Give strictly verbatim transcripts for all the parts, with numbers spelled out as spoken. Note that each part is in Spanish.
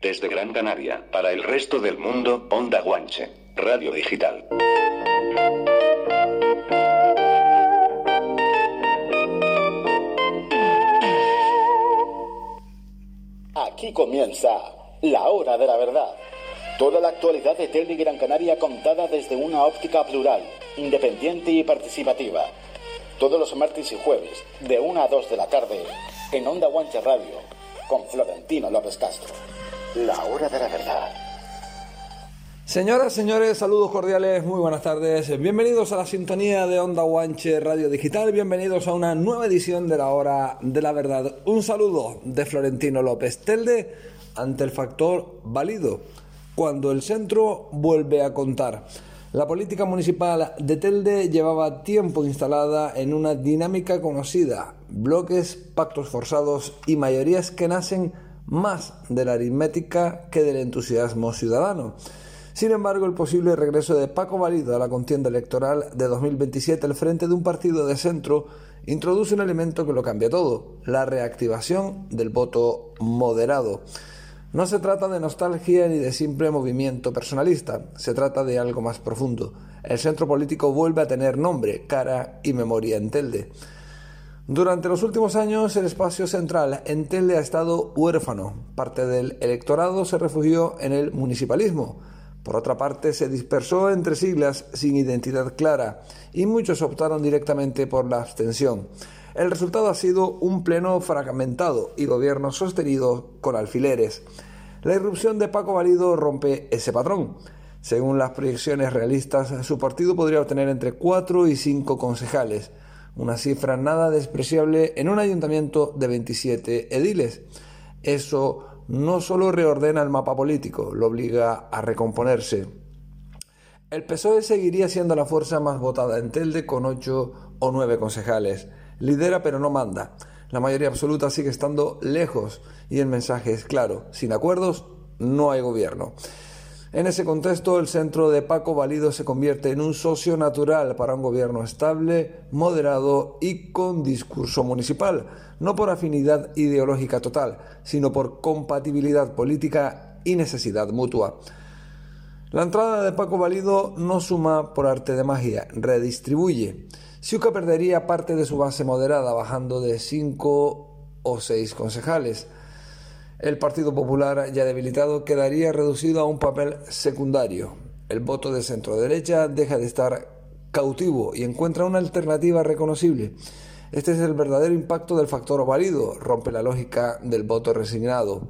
Desde Gran Canaria, para el resto del mundo, Onda Guanche, Radio Digital. Aquí comienza la hora de la verdad. Toda la actualidad de Telde y Gran Canaria contada desde una óptica plural, independiente y participativa. Todos los martes y jueves, de una a dos de la tarde, en Onda Guanche Radio, con Florentino López Castro. La hora de la verdad. Señoras, señores, saludos cordiales, muy buenas tardes. Bienvenidos a la sintonía de Onda Guanche Radio Digital. Bienvenidos a una nueva edición de la hora de la verdad. Un saludo de Florentino López. Telde ante el factor válido, cuando el centro vuelve a contar. La política municipal de Telde llevaba tiempo instalada en una dinámica conocida: bloques, pactos forzados y mayorías que nacen más de la aritmética que del entusiasmo ciudadano. Sin embargo, el posible regreso de Paco Valido a la contienda electoral de dos mil veintisiete al frente de un partido de centro introduce un elemento que lo cambia todo: la reactivación del voto moderado. No se trata de nostalgia ni de simple movimiento personalista, se trata de algo más profundo. El centro político vuelve a tener nombre, cara y memoria en Telde. Durante los últimos años, el espacio central en Telde ha estado huérfano. Parte del electorado se refugió en el municipalismo. Por otra parte, se dispersó entre siglas sin identidad clara y muchos optaron directamente por la abstención. El resultado ha sido un pleno fragmentado y gobierno sostenido con alfileres. La irrupción de Paco Valido rompe ese patrón. Según las proyecciones realistas, su partido podría obtener entre cuatro y cinco concejales, una cifra nada despreciable en un ayuntamiento de veintisiete ediles. Eso no solo reordena el mapa político, lo obliga a recomponerse. El P S O E seguiría siendo la fuerza más votada en Telde con ocho o nueve concejales. Lidera pero no manda. La mayoría absoluta sigue estando lejos y el mensaje es claro: sin acuerdos no hay gobierno. En ese contexto, el centro de Paco Valido se convierte en un socio natural para un gobierno estable, moderado y con discurso municipal, no por afinidad ideológica total, sino por compatibilidad política y necesidad mutua. La entrada de Paco Valido no suma por arte de magia, redistribuye. Ciuca perdería parte de su base moderada, bajando de cinco o seis concejales. El Partido Popular, ya debilitado, quedaría reducido a un papel secundario. El voto de centro-derecha deja de estar cautivo y encuentra una alternativa reconocible. Este es el verdadero impacto del factor Valido, rompe la lógica del voto resignado.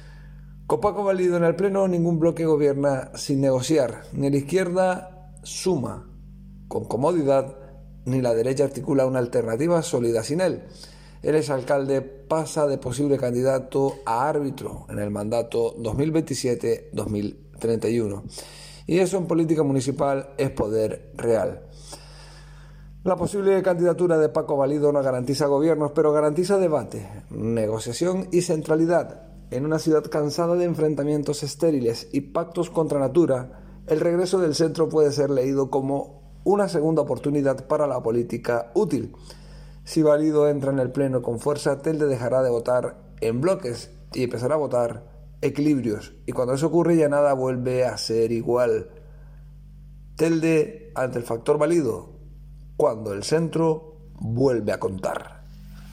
Con Paco Valido en el pleno, ningún bloque gobierna sin negociar, ni la izquierda suma con comodidad, ni la derecha articula una alternativa sólida sin él. El exalcalde pasa de posible candidato a árbitro en el mandato dos mil veintisiete a dos mil treinta y uno. Y eso en política municipal es poder real. La posible candidatura de Paco Valido no garantiza gobiernos, pero garantiza debate, negociación y centralidad. En una ciudad cansada de enfrentamientos estériles y pactos contra natura, el regreso del centro puede ser leído como una segunda oportunidad para la política útil. Si Valido entra en el pleno con fuerza, Telde dejará de votar en bloques y empezará a votar equilibrios. Y cuando eso ocurre, ya nada vuelve a ser igual. Telde ante el factor Valido, cuando el centro vuelve a contar.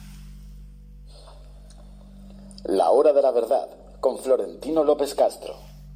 La hora de la verdad, con Florentino López Castro.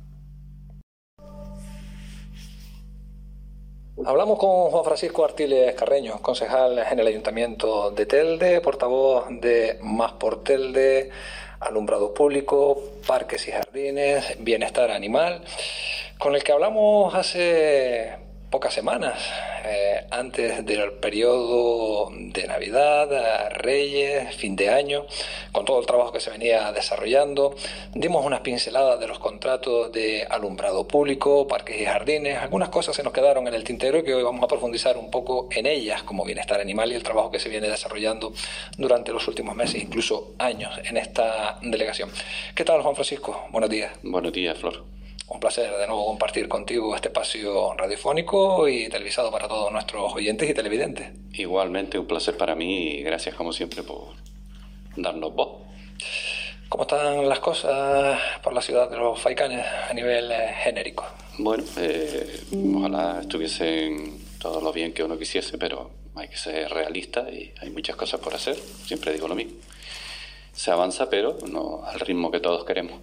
Hablamos con Juan Francisco Artiles Carreño, concejal en el Ayuntamiento de Telde, portavoz de Más por Telde, alumbrados públicos, parques y jardines, bienestar animal, con el que hablamos hace pocas semanas, eh, antes del periodo de Navidad, Reyes, fin de año, con todo el trabajo que se venía desarrollando. Dimos unas pinceladas de los contratos de alumbrado público, parques y jardines. Algunas cosas se nos quedaron en el tintero y que hoy vamos a profundizar un poco en ellas, como bienestar animal y el trabajo que se viene desarrollando durante los últimos meses, incluso años, en esta delegación. ¿Qué tal, Juan Francisco? Buenos días. Buenos días, Flor. Un placer de nuevo compartir contigo este espacio radiofónico y televisado para todos nuestros oyentes y televidentes. Igualmente, un placer para mí y gracias como siempre por darnos voz. ¿Cómo están las cosas por la ciudad de los Faicanes a nivel eh, genérico? Bueno, eh, ojalá estuviesen todo lo bien que uno quisiese, pero hay que ser realista y hay muchas cosas por hacer. Siempre digo lo mismo. Se avanza, pero no al ritmo que todos queremos.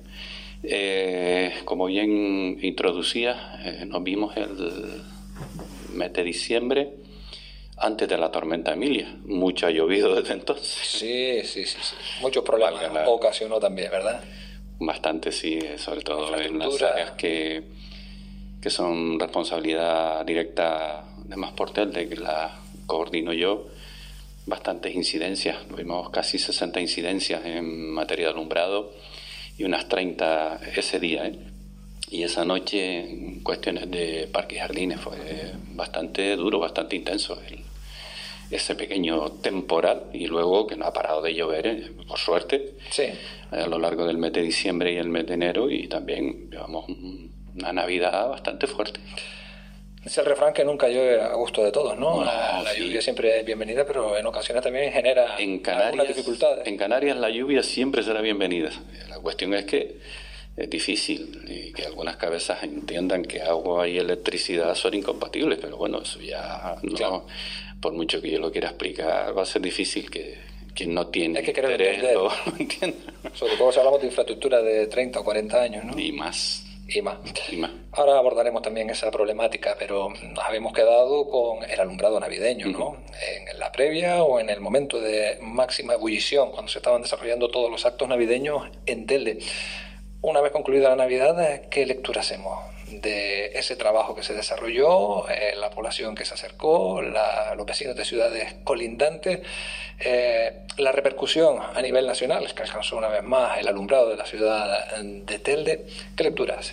Eh, como bien introducía, eh, nos vimos el mes de diciembre, antes de la tormenta Emilia. Mucho ha llovido desde entonces. Sí, sí, sí, sí. Muchos problemas la... ocasionó también, ¿verdad? Bastante, sí, sobre todo en las áreas que, que son responsabilidad directa de Masportel, de que la coordino yo. Bastantes incidencias, tuvimos casi sesenta incidencias en materia de alumbrado y unas treinta ese día, ¿eh? Y esa noche, en cuestiones de parques y jardines, fue bastante duro, bastante intenso el, ese pequeño temporal, y luego que no ha parado de llover, ¿eh? Por suerte, sí, a lo largo del mes de diciembre y el mes de enero, y también llevamos una Navidad bastante fuerte. Es el refrán que nunca llueve a gusto de todos, ¿no? No, la la sí. lluvia siempre es bienvenida, pero en ocasiones también genera en Canarias, algunas dificultades. En Canarias la lluvia siempre será bienvenida. La cuestión es que es difícil y que algunas cabezas entiendan que agua y electricidad son incompatibles, pero bueno, eso ya no, claro. Por mucho que yo lo quiera explicar, va a ser difícil que quien no tiene es que interés lo, lo entienda. Sobre todo si hablamos de infraestructura de treinta o cuarenta años, ¿no? Y más. Y más. Y más. Ahora abordaremos también esa problemática, pero nos habíamos quedado con el alumbrado navideño, ¿no? Uh-huh. En la previa o en el momento de máxima ebullición, cuando se estaban desarrollando todos los actos navideños en Telde. Una vez concluida la Navidad, ¿qué lectura hacemos de ese trabajo que se desarrolló, eh, la población que se acercó, la, los vecinos de ciudades colindantes, eh, la repercusión a nivel nacional, que alcanzó una vez más el alumbrado de la ciudad de Telde? ¿Qué lectura hace?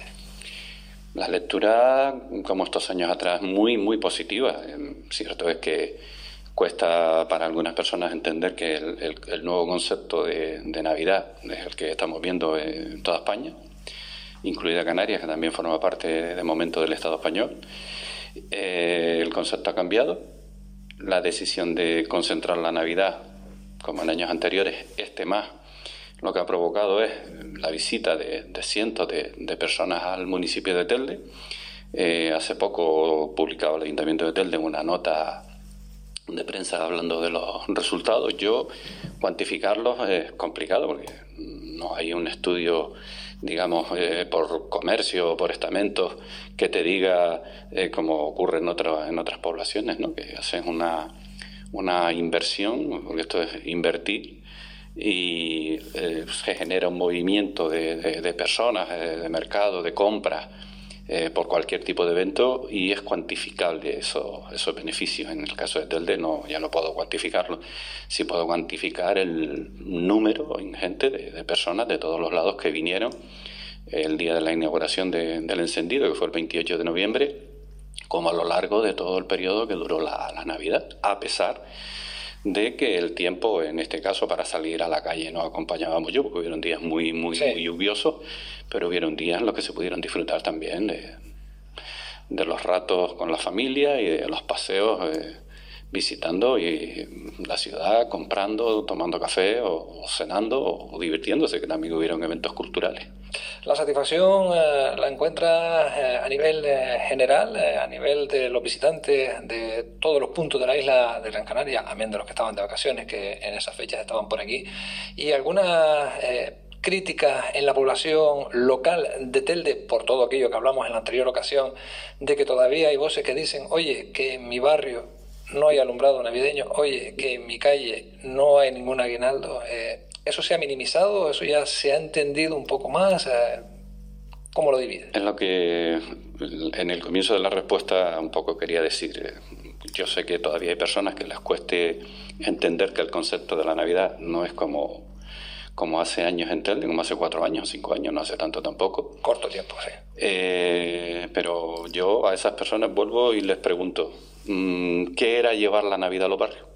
La lectura, como estos años atrás, muy, muy positiva. Cierto es que cuesta para algunas personas entender que el, el, el nuevo concepto de, de Navidad es el que estamos viendo en toda España, incluida Canarias, que también forma parte de momento del Estado español. Eh, el concepto ha cambiado. La decisión de concentrar la Navidad, como en años anteriores, este más, lo que ha provocado es la visita de, de cientos de, de personas al municipio de Telde. Eh, hace poco publicaba el Ayuntamiento de Telde una nota de prensa hablando de los resultados. Yo cuantificarlos es complicado porque no hay un estudio, digamos, eh, por comercio o por estamentos que te diga, eh, como ocurre en, otro, en otras poblaciones, ¿no? Que hacen una, una inversión, porque esto es invertir, y eh, se genera un movimiento de, de, de personas, de, de mercado, de compras, Eh, por cualquier tipo de evento, y es cuantificable eso, esos beneficios. En el caso de Telde no, ya no puedo cuantificarlo. Sí puedo cuantificar el número ingente de, de personas de todos los lados que vinieron el día de la inauguración de, del encendido, que fue el veintiocho de noviembre, como a lo largo de todo el periodo que duró la, la Navidad, a pesar de que el tiempo, en este caso, para salir a la calle no acompañaba mucho, porque hubieron días muy, muy, sí. muy lluviosos, pero hubieron días en los que se pudieron disfrutar también de, de los ratos con la familia y de los paseos, eh, visitando y la ciudad, comprando, tomando café o, o cenando o divirtiéndose, que también hubieron eventos culturales. La satisfacción eh, la encuentras eh, a nivel eh, general, eh, a nivel de los visitantes de todos los puntos de la isla de Gran Canaria, amén de los que estaban de vacaciones, que en esas fechas estaban por aquí, y algunas eh, críticas en la población local de Telde, por todo aquello que hablamos en la anterior ocasión, de que todavía hay voces que dicen, oye, que en mi barrio no hay alumbrado navideño, oye, que en mi calle no hay ningún aguinaldo. Eh, ¿Eso se ha minimizado? ¿Eso ya se ha entendido un poco más? ¿Cómo lo divide? Es lo que en el comienzo de la respuesta un poco quería decir. Yo sé que todavía hay personas que les cueste entender que el concepto de la Navidad no es como, como hace años en Telde, como hace cuatro años, cinco años, no hace tanto tampoco. Corto tiempo, sí. Eh, pero yo a esas personas vuelvo y les pregunto, ¿qué era llevar la Navidad a los barrios?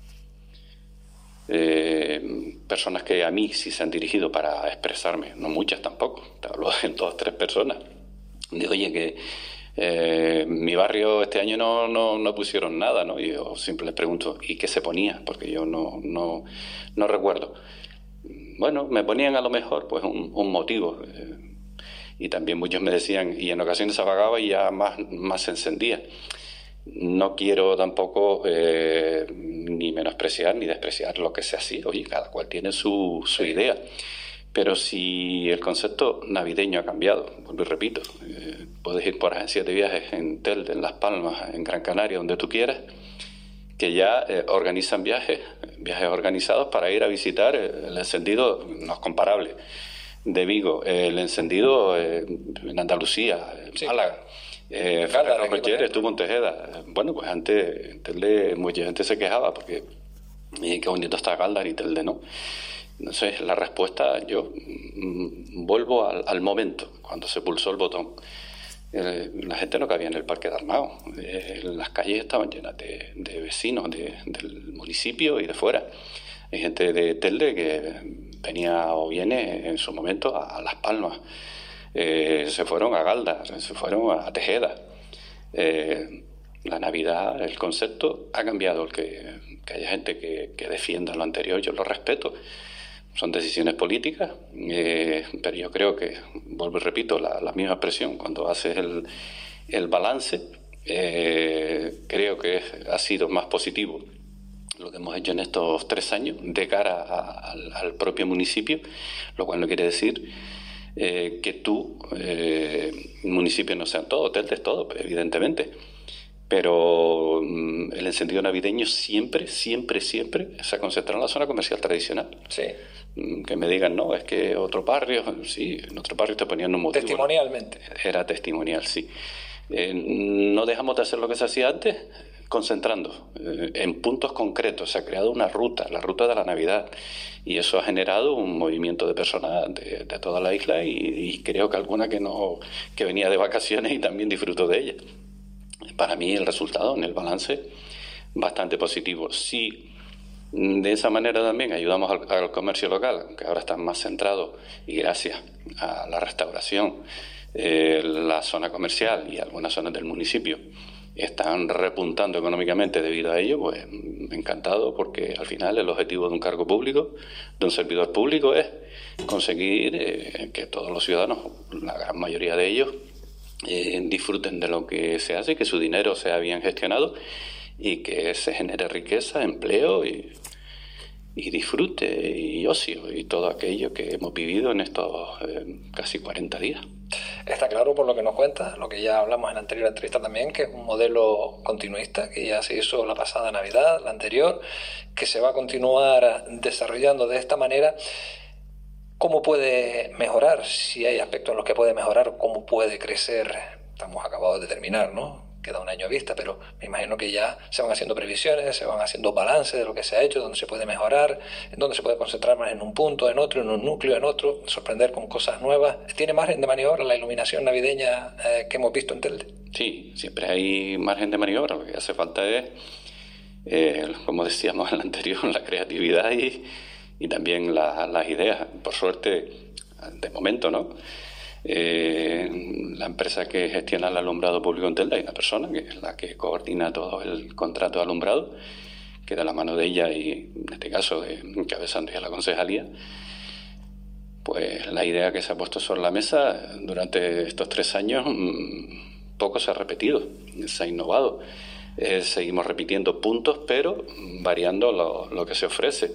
Eh, personas que a mí sí se han dirigido para expresarme, no muchas tampoco, te hablo de dos o tres personas. Digo, oye, que eh, mi barrio este año no, no, no pusieron nada, ¿no? Y yo siempre les pregunto, ¿y qué se ponía? Porque yo no, no, no recuerdo. bueno, me ponían a lo mejor pues un, un motivo. Eh, y también muchos me decían, y en ocasiones se apagaba y ya más, más se encendía. No quiero tampoco eh, ni menospreciar ni despreciar lo que sea así. Oye, cada cual tiene su, su idea. Pero si el concepto navideño ha cambiado, vuelvo y repito, eh, puedes ir por agencias de viajes en Telde, en Las Palmas, en Gran Canaria, donde tú quieras, que ya eh, organizan viajes, viajes organizados para ir a visitar el encendido, no es comparable, de Vigo, el encendido eh, en Andalucía, en sí. Málaga. Eh, Ferrero Rocher estuvo en Tejeda. Bueno, pues antes en Telde mucha gente se quejaba porque eh, qué bonito está Galdar y Telde no. Entonces la respuesta, yo mm, vuelvo al, al momento, cuando se pulsó el botón. Eh, la gente no cabía en el Parque de Armao. Eh, las calles estaban llenas de, de vecinos de, del municipio y de fuera. Hay gente de Telde que venía o viene en su momento a, a Las Palmas. Eh, se fueron a Galdar, se fueron a Tejeda. Eh, la Navidad, el concepto ha cambiado. El que, que haya gente que, que defienda lo anterior, yo lo respeto. Son decisiones políticas, eh, pero yo creo que, vuelvo y repito, la, la misma expresión, cuando haces el, el balance, eh, creo que ha sido más positivo lo que hemos hecho en estos tres años de cara a, al, al propio municipio, lo cual no quiere decir eh, que tú, eh, municipios no sean todo, Telde es todo, evidentemente. Pero mm, el encendido navideño siempre, siempre, siempre se ha concentrado en la zona comercial tradicional. Sí. Mm, que me digan, no, es que otro barrio, sí, en otro barrio te ponían un motivo. Testimonialmente. Era testimonial, sí. Eh, no dejamos de hacer lo que se hacía antes, concentrando eh, en puntos concretos. Se ha creado una ruta, la ruta de la Navidad, y eso ha generado un movimiento de personas de, de toda la isla y, y creo que alguna que no que venía de vacaciones y también disfrutó de ella. Para mí el resultado en el balance bastante positivo. Si de esa manera también ayudamos al, al comercio local, que ahora está más centrado y gracias a la restauración, eh, la zona comercial y algunas zonas del municipio están repuntando económicamente debido a ello, pues encantado, porque al final el objetivo de un cargo público, de un servidor público, es conseguir eh, que todos los ciudadanos, la gran mayoría de ellos, Eh, disfruten de lo que se hace, que su dinero sea bien gestionado y que se genere riqueza, empleo y, y disfrute y ocio y todo aquello que hemos vivido en estos eh, casi cuarenta días. Está claro por lo que nos cuenta, lo que ya hablamos en la anterior entrevista también, que es un modelo continuista que ya se hizo la pasada Navidad, la anterior, que se va a continuar desarrollando de esta manera. ¿Cómo puede mejorar? Si hay aspectos en los que puede mejorar, ¿cómo puede crecer? Estamos acabados de terminar, ¿no? Queda un año a vista, pero me imagino que ya se van haciendo previsiones, se van haciendo balances de lo que se ha hecho, dónde se puede mejorar, en dónde se puede concentrar más en un punto, en otro, en un núcleo, en otro, sorprender con cosas nuevas. ¿Tiene margen de maniobra la iluminación navideña eh, que hemos visto en Telde? Sí, siempre hay margen de maniobra. Lo que hace falta es, eh, como decíamos en la anterior, la creatividad y y también la, las ideas. Por suerte, de momento, ¿no? Eh, la empresa que gestiona el alumbrado público en Telde, hay una persona que es la que coordina todo el contrato de alumbrado, que de la mano de ella y, en este caso, de encabezando ya la concejalía, pues la idea que se ha puesto sobre la mesa durante estos tres años poco se ha repetido, se ha innovado. Eh, seguimos repitiendo puntos, pero variando lo, lo que se ofrece.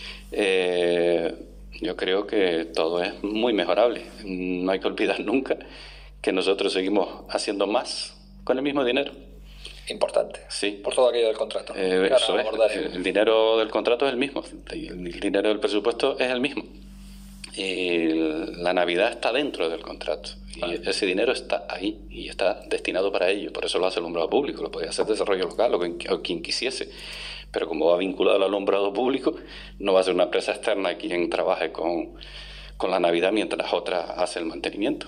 Eh, yo creo que todo es muy mejorable. No hay que olvidar nunca que nosotros seguimos haciendo más con el mismo dinero. Importante. Sí. Por todo aquello del contrato. Eh, eso es. El dinero del contrato es el mismo. El dinero del presupuesto es el mismo. Y la Navidad está dentro del contrato. Y vale. Ese dinero está ahí y está destinado para ello. Por eso lo hace el alumbrado público. Lo podría hacer desarrollo local o quien, o quien quisiese. Pero como va vinculado al alumbrado público, no va a ser una empresa externa quien trabaje con, con la Navidad mientras otra hace el mantenimiento.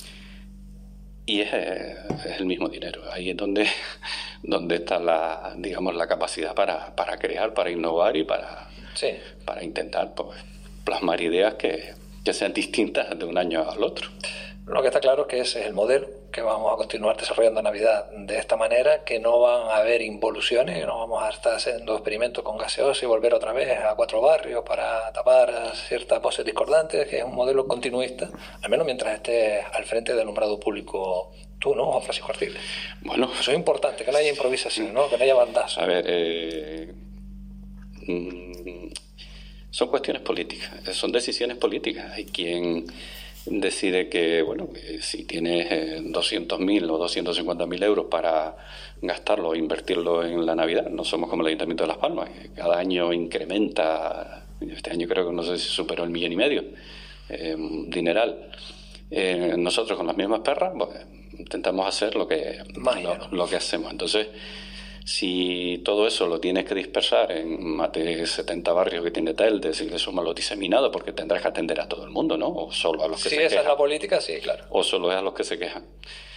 Y es, es el mismo dinero. Ahí es donde, donde está la, digamos, la capacidad para, para crear, para innovar y para, sí. para intentar pues, plasmar ideas que, que sean distintas de un año al otro. Lo que está claro es que ese es el modelo que vamos a continuar desarrollando Navidad de esta manera, que no van a haber involuciones, que no vamos a estar haciendo experimentos con gaseosa y volver otra vez a cuatro barrios para tapar ciertas voces discordantes, que es un modelo continuista, al menos mientras estés al frente del alumbrado público tú, ¿no, Juan Francisco Artiles? Bueno, eso es importante, que no haya improvisación, ¿no? Que no haya bandazo. A ver, eh, mm, son cuestiones políticas, son decisiones políticas. Hay quien decide que, bueno, que si tienes eh, doscientos mil o doscientos cincuenta mil euros para gastarlo o invertirlo en la Navidad, no somos como el Ayuntamiento de Las Palmas, que cada año incrementa, este año creo que no sé si superó el millón y medio, eh, dineral. Eh, nosotros con las mismas perras, pues, intentamos hacer lo que, Magia, lo, ¿no? lo que hacemos. Entonces, si todo eso lo tienes que dispersar en más de setenta barrios que tiene Telde, si le sumas los diseminados, porque tendrás que atender a todo el mundo, ¿no? O solo a los que si se quejan. esa es la política, sí, claro. O solo es a los que se quejan.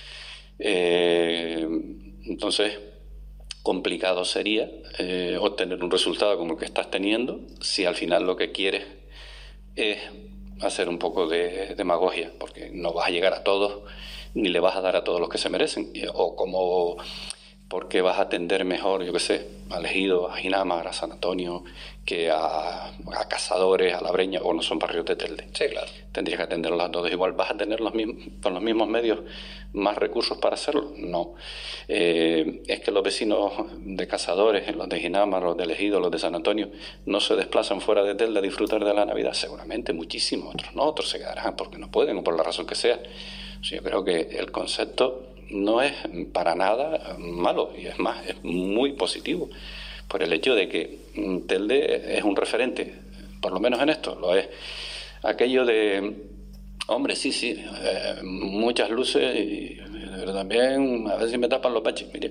Eh, entonces, complicado sería eh, obtener un resultado como el que estás teniendo si al final lo que quieres es hacer un poco de demagogia, porque no vas a llegar a todos ni le vas a dar a todos los que se merecen, o como porque vas a atender mejor, yo qué sé, a Ejido, a Ginamar, a San Antonio, que a, a Cazadores, a La Breña, o no son barrios de Telde. Sí, claro. Tendrías que atenderlos a todos igual. ¿Vas a tener los mismos, con los mismos medios más recursos para hacerlo? No. Eh, es que los vecinos de Cazadores, los de Ginamar, los de Ejido, los de San Antonio, no se desplazan fuera de Telde a disfrutar de la Navidad. Seguramente muchísimos, otros no, otros se quedarán porque no pueden o por la razón que sea. O sea, yo creo que el concepto no es para nada malo, y es más, es muy positivo, por el hecho de que Telde es un referente, por lo menos en esto, lo es. Aquello de, hombre, sí, sí, eh, muchas luces, y, pero también a ver si me tapan los baches. Mire,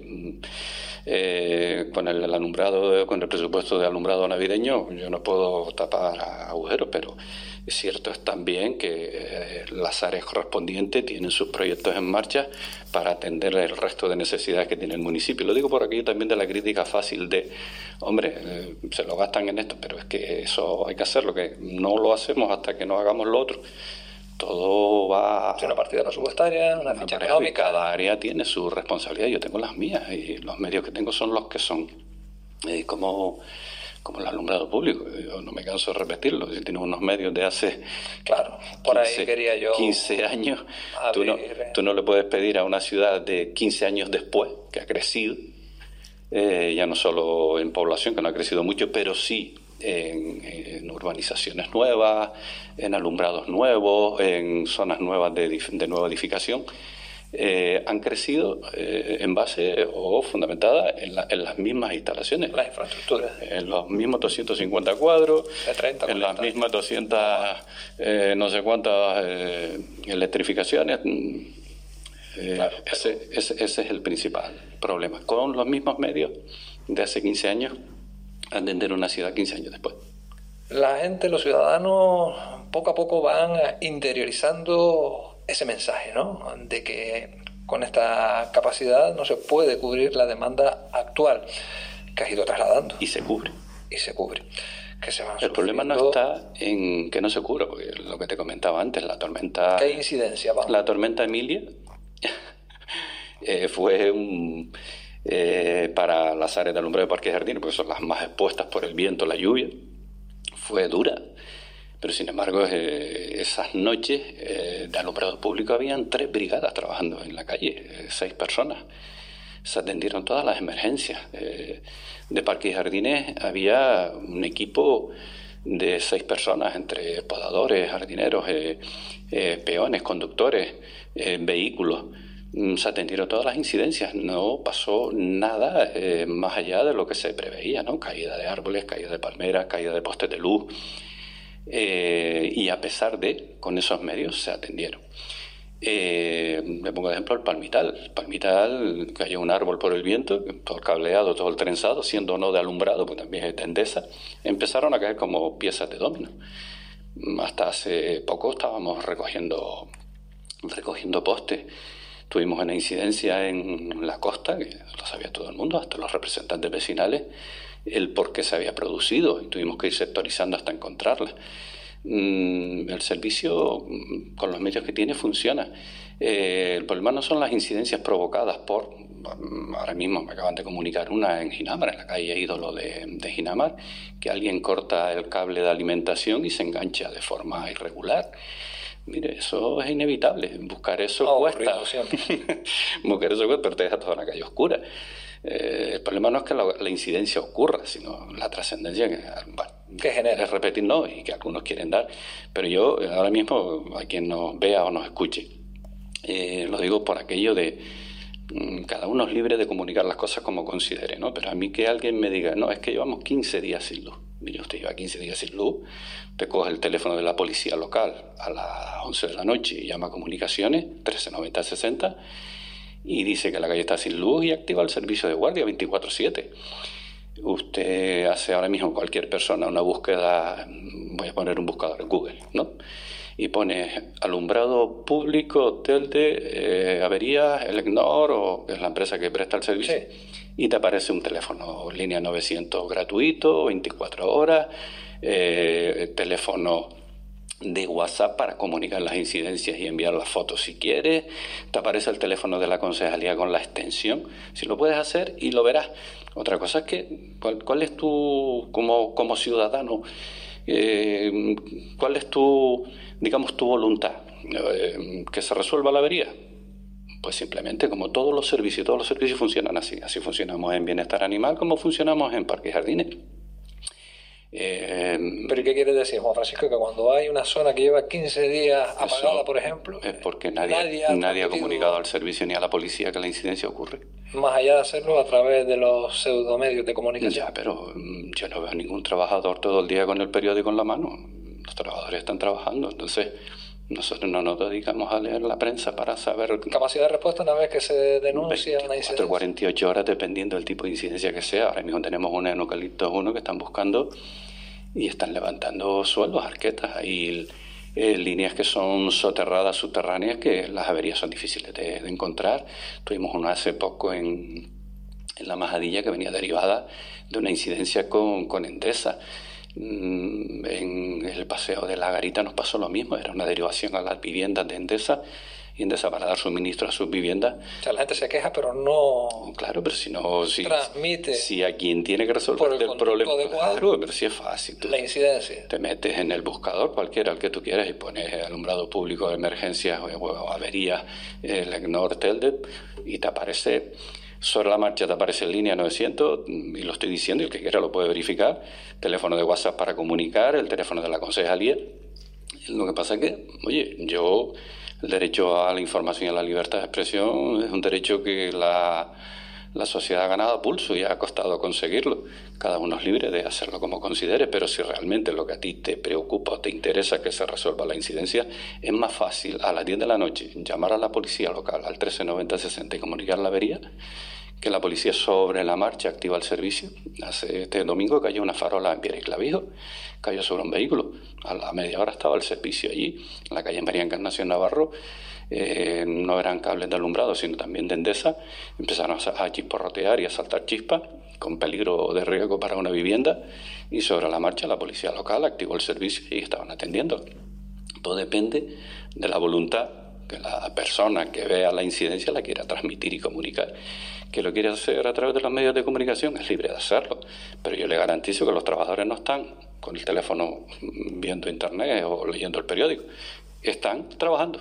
eh, con el, el alumbrado, con el presupuesto de alumbrado navideño, yo no puedo tapar agujeros, pero es cierto es también que eh, las áreas correspondientes tienen sus proyectos en marcha para atender el resto de necesidades que tiene el municipio. Lo digo por aquello también de la crítica fácil de, hombre, eh, se lo gastan en esto, pero es que eso hay que hacerlo, que no lo hacemos hasta que no hagamos lo otro. Todo va... Es una partida presupuestaria, una ficha económica. Cada área tiene su responsabilidad, yo tengo las mías, y los medios que tengo son los que son. Eh, como... como el alumbrado público, yo no me canso de repetirlo, si tienes unos medios de hace claro, por quince, ahí quería yo quince años, tú no, tú no le puedes pedir a una ciudad de quince años después, que ha crecido, eh, ya no solo en población, que no ha crecido mucho, pero sí en, en urbanizaciones nuevas, en alumbrados nuevos, en zonas nuevas de, de nueva edificación, Eh, han crecido eh, en base o fundamentada en, la, en las mismas instalaciones, las infraestructuras, en los mismos doscientos cincuenta cuadros, de treinta, en las mismas doscientas eh, no sé cuántas eh, electrificaciones. Eh, claro, ese, ese, ese es el principal problema, con los mismos medios de hace quince años atender una ciudad quince años después. La gente, los ciudadanos, poco a poco van interiorizando ese mensaje, ¿no? De que con esta capacidad no se puede cubrir la demanda actual que has ido trasladando. Y se cubre. Y se cubre. Que se van El problema no está en que no se cubra, porque lo que te comentaba antes, la tormenta... ¿Qué incidencia? Vamos. La tormenta Emilia eh, fue un, eh, para las áreas de alumbrado de parques y jardines, porque son las más expuestas por el viento, la lluvia, fue dura. Pero sin embargo, eh, esas noches eh, de alumbrado público habían tres brigadas trabajando en la calle, eh, seis personas. Se atendieron todas las emergencias. Eh, de parques y jardines había un equipo de seis personas, entre podadores, jardineros, eh, eh, peones, conductores, eh, vehículos. Se atendieron todas las incidencias, no pasó nada eh, más allá de lo que se preveía, ¿no? Caída de árboles, caída de palmeras, caída de postes de luz. Eh, y a pesar de, con esos medios se atendieron. Eh, le pongo de ejemplo el Palmital. El Palmital cayó un árbol por el viento, todo el cableado, todo el trenzado, siendo no de alumbrado, pues también es de Endesa, empezaron a caer como piezas de dominó. Hasta hace poco estábamos recogiendo, recogiendo postes. Tuvimos una incidencia en la costa, que lo sabía todo el mundo, hasta los representantes vecinales, el por qué se había producido, y tuvimos que ir sectorizando hasta encontrarla. mmm, el servicio con los medios que tiene funciona. Eh, el problema no son las incidencias provocadas por, ahora mismo me acaban de comunicar una en Ginamar, en la calle Ídolo de, de Ginamar, que alguien corta el cable de alimentación y se engancha de forma irregular. Mire, eso es inevitable. Buscar eso oh, cuesta. Buscar eso cuesta, pero te deja toda la calle oscura. Eh, el problema no es que la, la incidencia ocurra, sino la trascendencia que, bueno, que genera. Es repetir, no, y que algunos quieren dar. Pero yo, ahora mismo, a quien nos vea o nos escuche, eh, lo digo por aquello de mmm, cada uno es libre de comunicar las cosas como considere, ¿no? Pero a mí que alguien me diga, no, es que llevamos quince días sin luz. Mire, usted lleva quince días sin luz, te coge el teléfono de la policía local a las once de la noche y llama a comunicaciones, trece noventa sesenta, y dice que la calle está sin luz y activa el servicio de guardia veinticuatro siete. Usted hace ahora mismo, cualquier persona, una búsqueda, voy a poner un buscador en Google, ¿no? Y pone alumbrado público, Telde, eh, averías, el EGNOR, o que es la empresa que presta el servicio, sí. Y te aparece un teléfono, línea novecientos gratuito, veinticuatro horas, eh, teléfono de WhatsApp para comunicar las incidencias y enviar las fotos si quieres, te aparece el teléfono de la concejalía con la extensión, si lo puedes hacer y lo verás. Otra cosa es que, ¿cuál, cuál es tu, como, como ciudadano, eh, cuál es tu, digamos, tu voluntad? Eh, ¿que se resuelva la avería? Pues simplemente, como todos los servicios, todos los servicios funcionan así. Así funcionamos en bienestar animal, como funcionamos en parques y jardines. Eh, ¿Pero qué quiere decir, Juan Francisco? Que cuando hay una zona que lleva quince días apagada, por ejemplo, es porque nadie, nadie, ha, nadie ha comunicado al servicio ni a la policía que la incidencia ocurre. Más allá de hacerlo a través de los pseudomedios de comunicación. Ya, pero yo no veo a ningún trabajador todo el día con el periódico en la mano. Los trabajadores están trabajando, entonces nosotros no nos dedicamos a leer la prensa para saber... ¿Capacidad de respuesta una vez que se denuncia una incidencia? cuarenta y ocho horas dependiendo del tipo de incidencia que sea. Ahora mismo tenemos una en Eucalipto uno que están buscando y están levantando suelos, arquetas. Hay eh, líneas que son soterradas, subterráneas, que las averías son difíciles de, de encontrar. Tuvimos una hace poco en, en La Majadilla que venía derivada de una incidencia con, con Endesa. En el paseo de la Garita nos pasó lo mismo, era una derivación a las viviendas de Endesa, y Endesa para dar suministro a sus viviendas. O sea, la gente se queja, pero no... Claro, pero si no... Si, transmite... Si a quien tiene que resolver el, el problema... Claro, pero si es fácil. La incidencia. Te metes en el buscador, cualquiera, el que tú quieras, y pones alumbrado público de emergencias o, o averías, el EGNOR Telde, y te aparece... Sobre la marcha te aparece en línea novecientos, y lo estoy diciendo, y el que quiera lo puede verificar, teléfono de WhatsApp para comunicar, el teléfono de la concejalía. Lo que pasa es que, oye, yo, el derecho a la información y a la libertad de expresión es un derecho que la, la sociedad ha ganado a pulso y ha costado conseguirlo. Cada uno es libre de hacerlo como considere, pero si realmente lo que a ti te preocupa o te interesa que se resuelva la incidencia, es más fácil a las diez de la noche llamar a la policía local al trece noventa sesenta y comunicar la avería, que la policía sobre la marcha activa el servicio. Hace este domingo cayó una farola en Piedra y Clavijo, cayó sobre un vehículo. A la media hora estaba el servicio allí, en la calle María Encarnación Navarro. Eh, no eran cables de alumbrado, sino también de Endesa. Empezaron a, a chisporrotear y a saltar chispas, con peligro de riesgo para una vivienda, y sobre la marcha la policía local activó el servicio y estaban atendiendo. Todo depende de la voluntad que la persona que vea la incidencia la quiera transmitir y comunicar. Que lo quiere hacer a través de los medios de comunicación es libre de hacerlo, pero yo le garantizo que los trabajadores no están con el teléfono viendo internet o leyendo el periódico, están trabajando.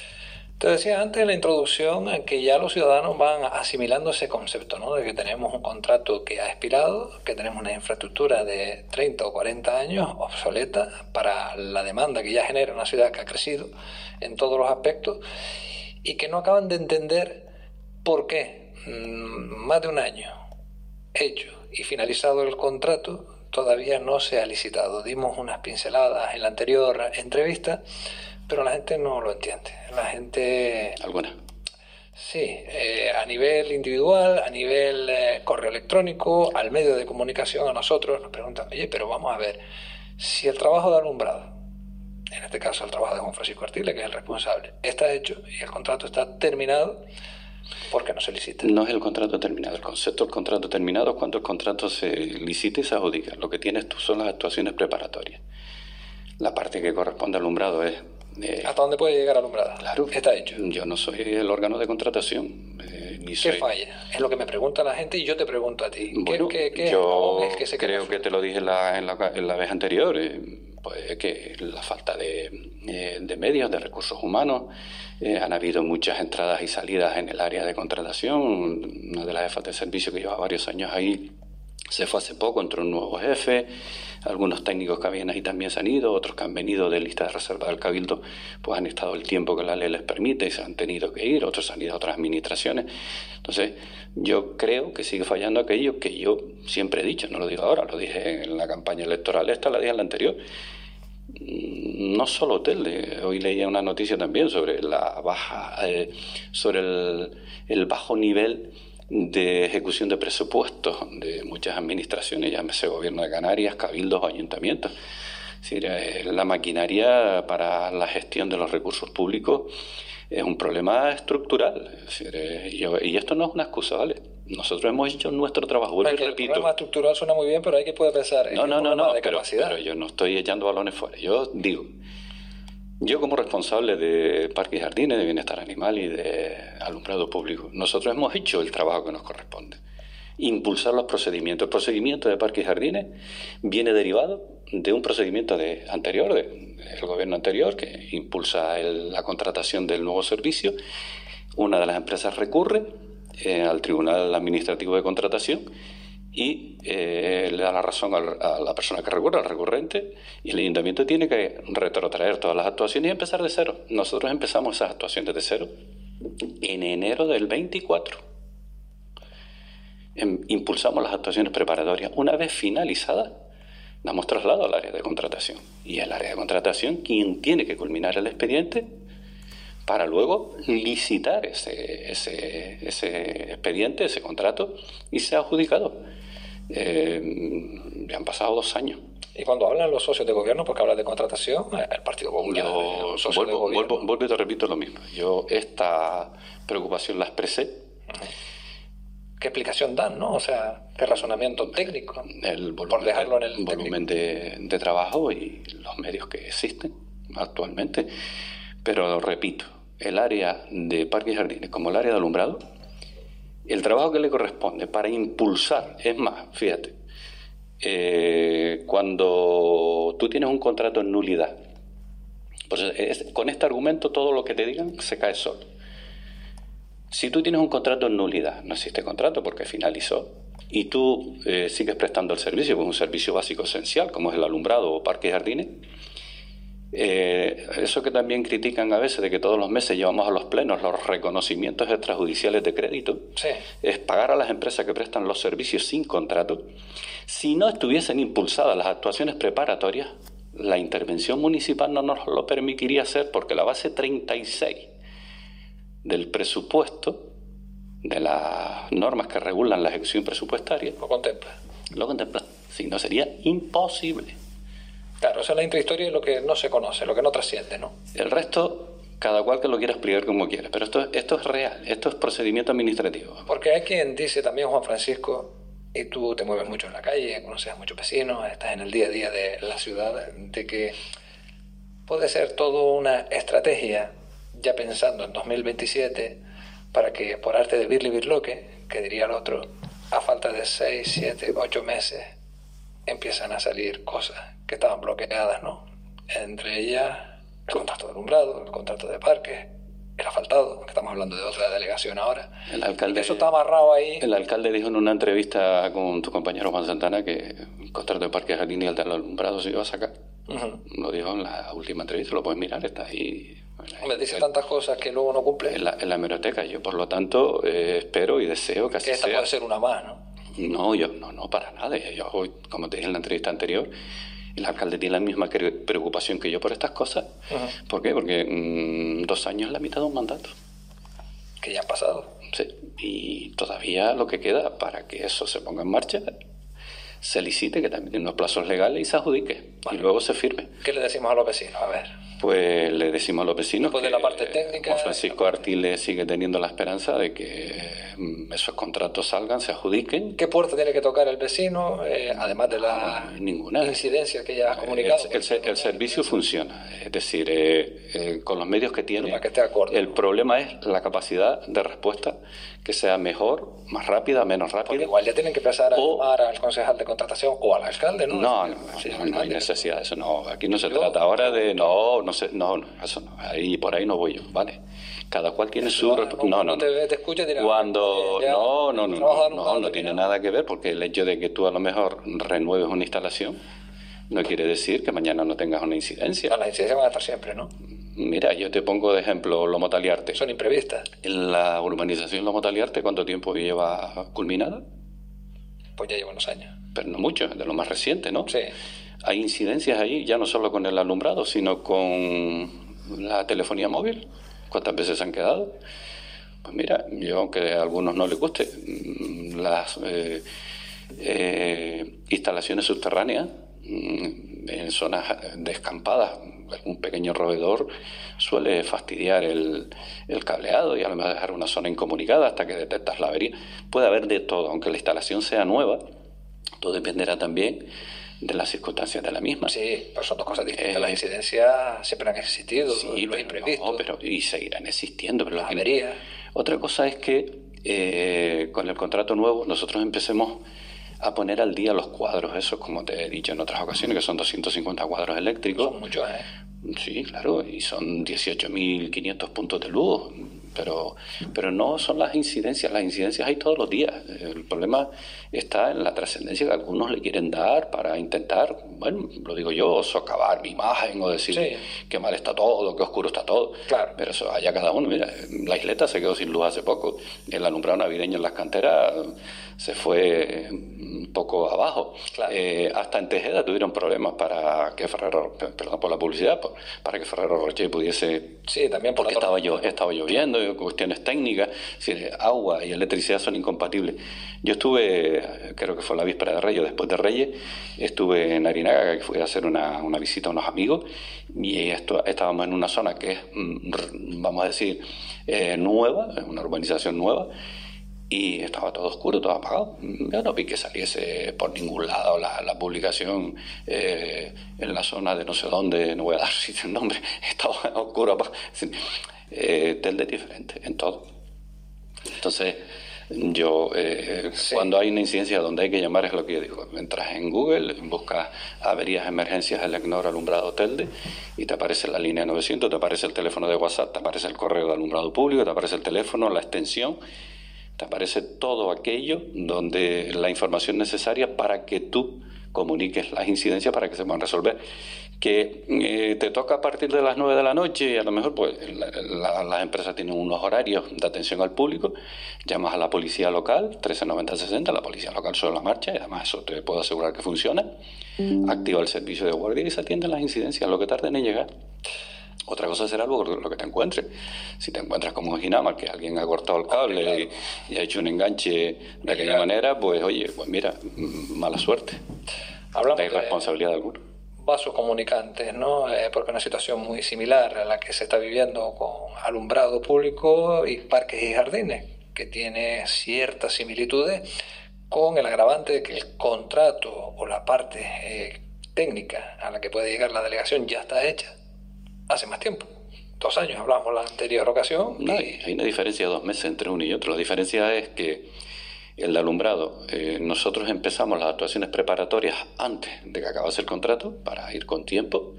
Te decía antes en la introducción que ya los ciudadanos van asimilando ese concepto, ¿no? De que tenemos un contrato que ha expirado, que tenemos una infraestructura de treinta o cuarenta años obsoleta para la demanda que ya genera una ciudad que ha crecido en todos los aspectos, y que no acaban de entender por qué más de un año hecho y finalizado el contrato todavía no se ha licitado. Dimos unas pinceladas en la anterior entrevista, pero la gente no lo entiende. La gente... ¿Alguna? Sí, eh, a nivel individual, a nivel eh, correo electrónico, al medio de comunicación, a nosotros nos preguntan, oye, pero vamos a ver, si el trabajo de alumbrado, en este caso el trabajo de Juan Francisco Artile, que es el responsable, está hecho y el contrato está terminado, ¿por qué no se licita? No es el contrato terminado. El concepto del contrato terminado es cuando el contrato se licita y se adjudica. Lo que tienes tú son las actuaciones preparatorias. La parte que corresponde al alumbrado es... Eh, ¿Hasta dónde puede llegar alumbrado? Claro. Está hecho. Yo no soy el órgano de contratación. Eh, ni soy... ¿Qué falla? Es lo que me pregunta la gente y yo te pregunto a ti. Bueno, ¿Qué, qué, qué yo es que se creo que te lo dije en la, en la, en la vez anterior. Eh, pues que la falta de, eh, de medios, de recursos humanos. Eh, han habido muchas entradas y salidas en el área de contratación. Una de las jefas de servicio que lleva varios años ahí se fue hace poco, entró un nuevo jefe. Algunos técnicos que habían ahí también se han ido, otros que han venido de lista de reserva del Cabildo pues han estado el tiempo que la ley les permite y se han tenido que ir, otros han ido a otras administraciones. Entonces yo creo que sigue fallando aquello que yo siempre he dicho, no lo digo ahora, lo dije en la campaña electoral esta, la dije en la anterior. No solo Telde, hoy leía una noticia también sobre la baja, eh, sobre el, el bajo nivel de ejecución de presupuestos de muchas administraciones, llámese Gobierno de Canarias, cabildos o ayuntamientos. Es decir, la maquinaria para la gestión de los recursos públicos es un problema estructural. Es decir, yo, y esto no es una excusa, ¿vale? Nosotros hemos hecho nuestro trabajo, vuelvo y repito. El problema estructural suena muy bien, pero hay que poder pensar en no, no, el no, problema no, de pero, capacidad. pero yo no estoy echando balones fuera. Yo digo, yo como responsable de Parques y Jardines, de Bienestar Animal y de Alumbrado Público, nosotros hemos hecho el trabajo que nos corresponde. Impulsar los procedimientos. El procedimiento de Parques y Jardines viene derivado de un procedimiento de, anterior, de, del gobierno anterior, que impulsa el, la contratación del nuevo servicio. Una de las empresas recurre eh, al Tribunal Administrativo de Contratación y eh, le da la razón al, a la persona que recurre, al recurrente, y el ayuntamiento tiene que retrotraer todas las actuaciones y empezar de cero. Nosotros empezamos esas actuaciones de cero en enero del veinticuatro. Em, impulsamos las actuaciones preparatorias. Una vez finalizadas, damos traslado al área de contratación. Y el área de contratación, quien tiene que culminar el expediente para luego licitar ese, ese, ese expediente, ese contrato, y sea adjudicado. Eh, ya han pasado dos años. Y cuando hablan los socios de gobierno, porque hablan de contratación, el Partido Popular, yo los socios vuelvo, de gobierno. Vuelvo, vuelvo y te repito lo mismo. Yo esta preocupación la expresé. Uh-huh. ¿Qué explicación dan, no? O sea, ¿qué razonamiento técnico? El volumen, por dejarlo en el el volumen de, de trabajo y los medios que existen actualmente. Pero repito, el área de Parques y Jardines como el área de alumbrado, el trabajo que le corresponde para impulsar, es más, fíjate, eh, cuando tú tienes un contrato en nulidad, pues es, con este argumento todo lo que te digan se cae solo. Si tú tienes un contrato en nulidad, no existe contrato porque finalizó, y tú eh, sigues prestando el servicio, pues un servicio básico esencial como es el alumbrado o Parques y Jardines, Eh, eso que también critican a veces de que todos los meses llevamos a los plenos los reconocimientos extrajudiciales de crédito, sí, es pagar a las empresas que prestan los servicios sin contrato. Si no estuviesen impulsadas las actuaciones preparatorias, la intervención municipal no nos lo permitiría hacer, porque la base treinta y seis del presupuesto, de las normas que regulan la ejecución presupuestaria, lo contempla. Lo contempla. Si no, sería imposible. Claro, esa es la intrahistoria y lo que no se conoce, lo que no trasciende, ¿no? El resto, cada cual que lo quiera explicar como quiera, pero esto, esto es real, esto es procedimiento administrativo. Porque hay quien dice también, Juan Francisco, y tú te mueves mucho en la calle, conoces a muchos vecinos, estás en el día a día de la ciudad, de que puede ser todo una estrategia, ya pensando en dos mil veintisiete, para que por arte de birli birloque, que diría el otro, a falta de seis, siete, ocho meses, empiezan a salir cosas que estaban bloqueadas, ¿no? Entre ellas el contrato de alumbrado, el contrato de parques, el asfaltado, que estamos hablando de otra delegación ahora. El alcalde, eso está amarrado ahí. El alcalde dijo en una entrevista con tu compañero Juan Santana que el contrato de Parques Jardín y el de alumbrado se iba a sacar. Uh-huh. Lo dijo en la última entrevista, lo puedes mirar, está ahí. Me dice el, tantas cosas que luego no cumple. En la, en la hemeroteca. Yo, por lo tanto, eh, espero y deseo que así que esta sea. Puede ser una más, ¿no? No, yo no, no, para nada. Yo hoy, como te dije en la entrevista anterior, el alcalde tiene la misma preocupación que yo por estas cosas. Uh-huh. ¿Por qué? Porque mmm, dos años es la mitad de un mandato. Que ya han pasado. Sí, y todavía lo que queda para que eso se ponga en marcha, se licite, que también tiene unos plazos legales, y se adjudique, vale, y luego se firme. ¿Qué le decimos a los vecinos? A ver. Pues le decimos a los vecinos Después de que la parte técnica, Juan Francisco Artiles sigue teniendo la esperanza de que mm, esos contratos salgan, se adjudiquen. ¿Qué puerta tiene que tocar el vecino, eh, además de la No, ninguna. incidencia que ya has comunicado? El, el, el servicio funciona, es decir, eh, eh, con los medios que tiene. Para que esté acorde, el ¿no? problema es la capacidad de respuesta, que sea mejor, más rápida, menos rápida. Porque igual ya tienen que empezar a O- llamar al concejal de contratación o al alcalde, ¿no? No, no, Sí, no, no hay necesidad de eso. No, aquí no se Yo- trata ahora de no, no sé, no, no, eso no. Ahí por ahí no voy yo, ¿vale? Cada cual tiene su No, resp- no, no, no, no te- te escucha y dirá, cuando ya, no, no, no, trabajo no, de no, alumbrado no tiene terminado. nada que ver, porque el hecho de que tú a lo mejor renueves una instalación no quiere decir que mañana no tengas una incidencia. No, las incidencias van a estar siempre, ¿no? Mira, yo te pongo de ejemplo Lomo Taliarte. Son imprevistas. La urbanización Lomo Taliarte, ¿cuánto tiempo lleva culminada? Pues ya llevan unos años. Pero no mucho, es de lo más reciente, ¿no? Sí. Hay incidencias ahí, ya no solo con el alumbrado, sino con la telefonía móvil. ¿Cuántas veces han quedado? Pues mira, yo, aunque a algunos no les guste, mm, las eh, eh, instalaciones subterráneas mm, en zonas descampadas, algún pequeño roedor suele fastidiar el, el cableado y a lo mejor dejar una zona incomunicada hasta que detectas la avería. Puede haber de todo, aunque la instalación sea nueva, todo dependerá también de las circunstancias de la misma. Sí, pero son dos cosas distintas. Eh, las incidencias siempre han existido, Sí, los pero, imprevistos, no, pero y seguirán existiendo. Pero las lo que- averías. Otra cosa es que eh, con el contrato nuevo nosotros empecemos a poner al día los cuadros, esos, como te he dicho en otras ocasiones, que son doscientos cincuenta cuadros eléctricos. Son muchos, ¿eh? Sí, claro, y son dieciocho mil quinientos puntos de luz, pero, pero no son las incidencias, las incidencias hay todos los días. El problema está en la trascendencia que algunos le quieren dar para intentar, bueno, lo digo yo, socavar mi imagen o decir Sí. que mal está todo, que oscuro está todo. Claro. Pero eso allá cada uno. Mira, la isleta se quedó sin luz hace poco, el alumbrado navideño en las canteras se fue un poco abajo. Claro. Eh, hasta en Tejeda tuvieron problemas para que Ferrero, perdón por la publicidad, por- para que Ferrero Rocher pudiese, Sí, también por porque la estaba, tormenta. llo- estaba lloviendo, y cuestiones técnicas, es decir, agua y electricidad son incompatibles. Yo estuve, eh, creo que fue la víspera de Reyes, después de Reyes, estuve en Arinaga, que fui a hacer una, una visita a unos amigos, y esto, estábamos en una zona que es, mm, r- vamos a decir, eh, nueva, es una urbanización nueva, y estaba todo oscuro, todo apagado. Yo no vi que saliese por ningún lado la, la publicación eh, en la zona de no sé dónde, no voy a dar sitio el nombre, estaba oscuro, apagado. Es decir, eh, Telde es diferente en todo. Entonces, yo, eh, Sí. cuando hay una incidencia donde hay que llamar, es lo que yo digo, entras en Google, buscas averías, emergencias, el ECNOR, alumbrado Telde, y te aparece la línea novecientos, te aparece el teléfono de WhatsApp, te aparece el correo de alumbrado público, te aparece el teléfono, la extensión, te aparece todo aquello donde la información necesaria para que tú comuniques las incidencias para que se puedan resolver. Que eh, te toca a partir de las nueve de la noche y a lo mejor pues la- la- las empresas tienen unos horarios de atención al público, llamas a la policía local, trece noventa sesenta, la policía local sobre la marcha, y además eso te puedo asegurar que funciona, activa el servicio de guardia y se atienden las incidencias, lo que tarden en llegar. Otra cosa será luego lo que te encuentres. Si te encuentras como en Ginamar, que alguien ha cortado el cable y, y ha hecho un enganche de aquella manera, pues oye, pues mira, mm, mala suerte. Hablamos La de irresponsabilidad de alguno. vasos comunicantes, ¿no? Eh, porque es una situación muy similar a la que se está viviendo con alumbrado público y parques y jardines, que tiene ciertas similitudes, con el agravante de que el contrato o la parte eh, técnica a la que puede llegar la delegación ya está hecha hace más tiempo. Dos años hablamos la anterior ocasión. No, y- hay, hay una diferencia de dos meses entre uno y otro. La diferencia es que el de alumbrado, eh, nosotros empezamos las actuaciones preparatorias antes de que acabase el contrato, para ir con tiempo.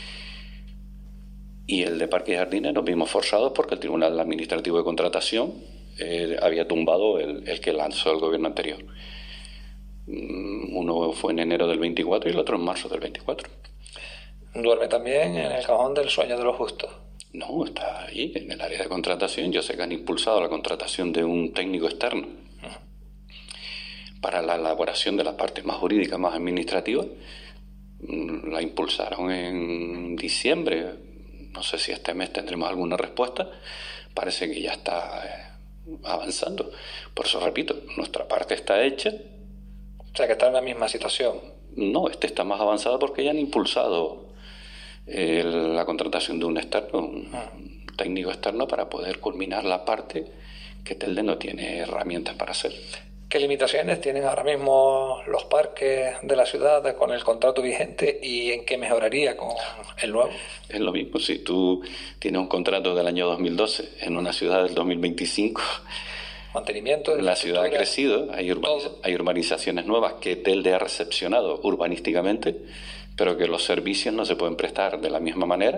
Y el de Parques y Jardines nos vimos forzados porque el Tribunal Administrativo de Contratación eh, había tumbado el, el que lanzó el gobierno anterior. Mm, Uno fue en enero del veinticuatro y el otro en marzo del veinticuatro. Duerme también en el cajón del sueño de los justos. No, está ahí, en el área de contratación. Yo sé que han impulsado la contratación de un técnico externo para la elaboración de la parte más jurídica, más administrativa. Mm, La impulsaron en diciembre. No sé si este mes tendremos alguna respuesta. Parece que ya está eh, avanzando. Por eso repito, nuestra parte está hecha. O sea que está en la misma situación. No, este está más avanzado porque ya han impulsado eh, la contratación de un externo, un técnico externo, para poder culminar la parte que Telde no tiene herramientas para hacer. ¿Qué limitaciones tienen ahora mismo los parques de la ciudad con el contrato vigente y en qué mejoraría con el nuevo? Es lo mismo, si tú tienes un contrato del año dos mil doce en una ciudad del dos mil veinticinco, mantenimiento, la ciudad ha crecido, hay, urbaniz- hay urbanizaciones nuevas que Telde ha recepcionado urbanísticamente, pero que los servicios no se pueden prestar de la misma manera.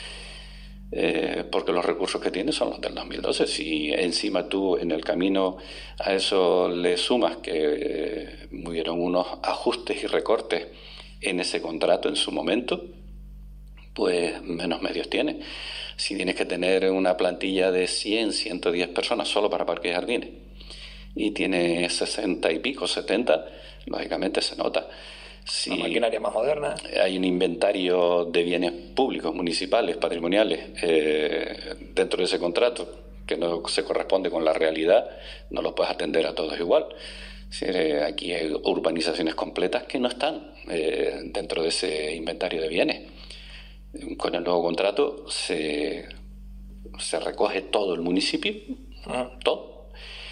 Eh, porque los recursos que tiene son los del dos mil doce. Si encima tú en el camino a eso le sumas que eh, hubieron unos ajustes y recortes en ese contrato en su momento, pues menos medios tiene. Si tienes que tener una plantilla de cien, ciento diez personas solo para parques y jardines y tiene sesenta y pico, setenta, lógicamente se nota. Si una maquinaria más moderna. Hay un inventario de bienes públicos, municipales, patrimoniales, eh, dentro de ese contrato que no se corresponde con la realidad, no los puedes atender a todos igual. Si, eh, aquí hay urbanizaciones completas que no están eh, dentro de ese inventario de bienes. Con el nuevo contrato se, se recoge todo el municipio, uh-huh. todo.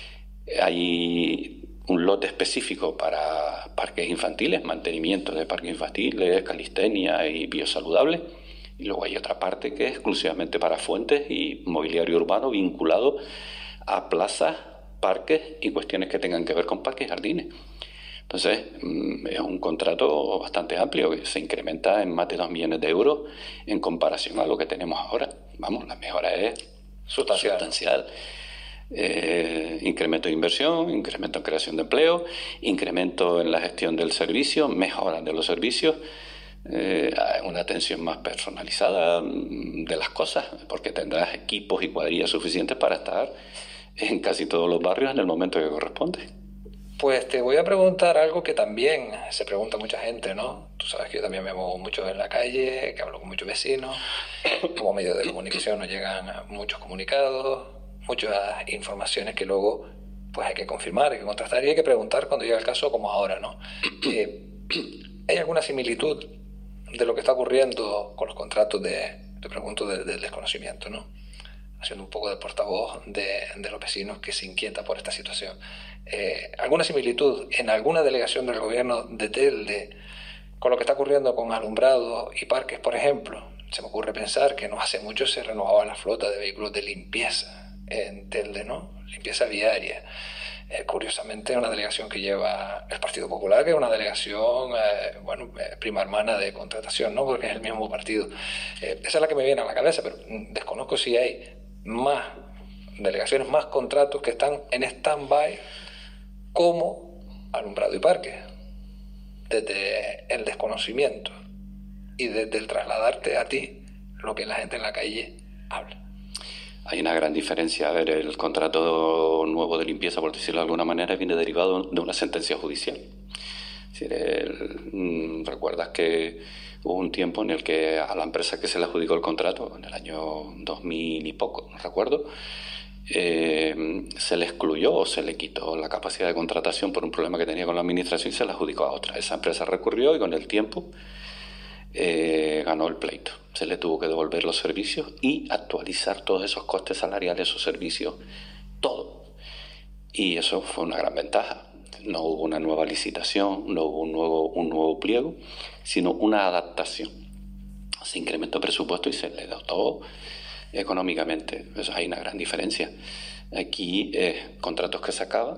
Hay un lote específico para parques infantiles, mantenimiento de parques infantiles, calistenia y biosaludable, y luego hay otra parte que es exclusivamente para fuentes y mobiliario urbano vinculado a plazas, parques y cuestiones que tengan que ver con parques y jardines. Entonces es un contrato bastante amplio que se incrementa en más de dos millones de euros en comparación a lo que tenemos ahora. Vamos, la mejora es sustancial. sustancial. Eh, incremento de inversión, incremento en creación de empleo, incremento en la gestión del servicio, mejora de los servicios, eh, una atención más personalizada de las cosas, porque tendrás equipos y cuadrillas suficientes para estar en casi todos los barrios en el momento que corresponde. Pues te voy a preguntar algo que también se pregunta mucha gente, ¿no? Tú sabes que yo también me muevo mucho en la calle, que hablo con muchos vecinos, como medio de comunicación nos llegan muchos comunicados, muchas informaciones que luego pues hay que confirmar, hay que contrastar y hay que preguntar cuando llega el caso, como ahora, ¿no? Eh, ¿Hay alguna similitud de lo que está ocurriendo con los contratos de, te pregunto, del de desconocimiento, ¿no? Haciendo un poco de portavoz de, de los vecinos que se inquietan por esta situación. Eh, ¿Alguna similitud en alguna delegación del gobierno de Telde con lo que está ocurriendo con alumbrado y parques, por ejemplo? Se me ocurre pensar que no hace mucho se renovaba la flota de vehículos de limpieza en Telde, ¿no? Limpieza viaria. Eh, curiosamente, una delegación que lleva el Partido Popular, que es una delegación, eh, bueno, eh, prima hermana de contratación, ¿no? Porque es el mismo partido. Eh, esa es la que me viene a la cabeza, pero desconozco si hay más delegaciones, más contratos que están en stand-by como alumbrado y parque. Desde el desconocimiento y desde el trasladarte a ti lo que la gente en la calle habla. Hay una gran diferencia. A ver, el contrato nuevo de limpieza, por decirlo de alguna manera, viene derivado de una sentencia judicial. Es decir, el, recuerdas que hubo un tiempo en el que a la empresa que se le adjudicó el contrato, en el año dos mil y poco, no recuerdo, eh, se le excluyó o se le quitó la capacidad de contratación por un problema que tenía con la administración y se la adjudicó a otra. Esa empresa recurrió y con el tiempo eh, ganó el pleito. Se le tuvo que devolver los servicios y actualizar todos esos costes salariales, esos servicios, todo. Y eso fue una gran ventaja. No hubo una nueva licitación, no hubo un nuevo, un nuevo pliego, sino una adaptación. Se incrementó el presupuesto y se le dotó económicamente. Eso hay una gran diferencia. Aquí, eh, contratos que se acaban,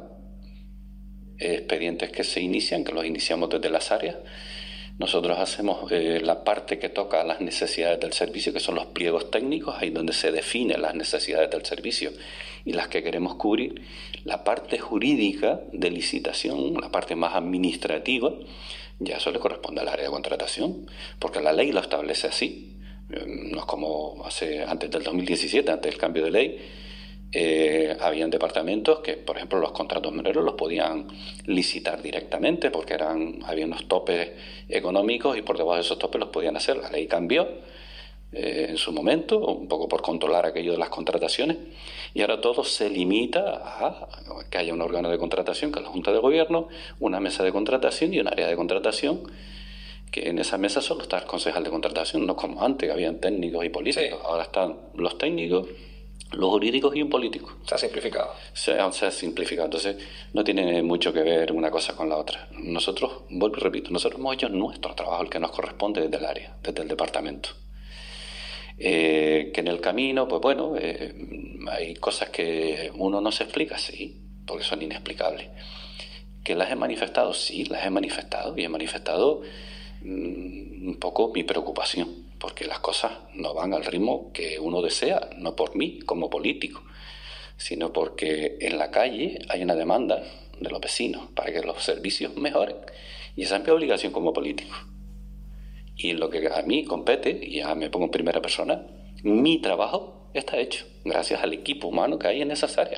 eh, expedientes que se inician, que los iniciamos desde las áreas. Nosotros hacemos eh, la parte que toca a las necesidades del servicio, que son los pliegos técnicos, ahí donde se definen las necesidades del servicio y las que queremos cubrir. La parte jurídica de licitación, la parte más administrativa, ya eso le corresponde al área de contratación, porque la ley lo establece así. No es como hace, antes del dos mil diecisiete, antes del cambio de ley, eh, habían departamentos que, por ejemplo, los contratos mineros los podían licitar directamente porque eran, había unos topes económicos y por debajo de esos topes los podían hacer. La ley cambió eh, en su momento, un poco por controlar aquello de las contrataciones, y ahora todo se limita a que haya un órgano de contratación, que es la Junta de Gobierno, una mesa de contratación y un área de contratación que en esa mesa solo está el concejal de contratación, no como antes, que habían técnicos y políticos. Sí. Ahora están los técnicos, los jurídicos y un político. Se ha simplificado. Se ha, se ha simplificado. Entonces, no tiene mucho que ver una cosa con la otra. Nosotros, vuelvo y repito, nosotros hemos hecho nuestro trabajo, el que nos corresponde desde el área, desde el departamento. Eh, que en el camino, pues bueno, eh, hay cosas que uno no se explica, sí, porque son inexplicables. ¿Que las he manifestado? Sí, las he manifestado. Y he manifestado mmm, un poco mi preocupación, porque las cosas no van al ritmo que uno desea, no por mí como político, sino porque en la calle hay una demanda de los vecinos para que los servicios mejoren. Y esa es mi obligación como político. Y en lo que a mí compete, y ya me pongo en primera persona, mi trabajo está hecho, gracias al equipo humano que hay en esas áreas.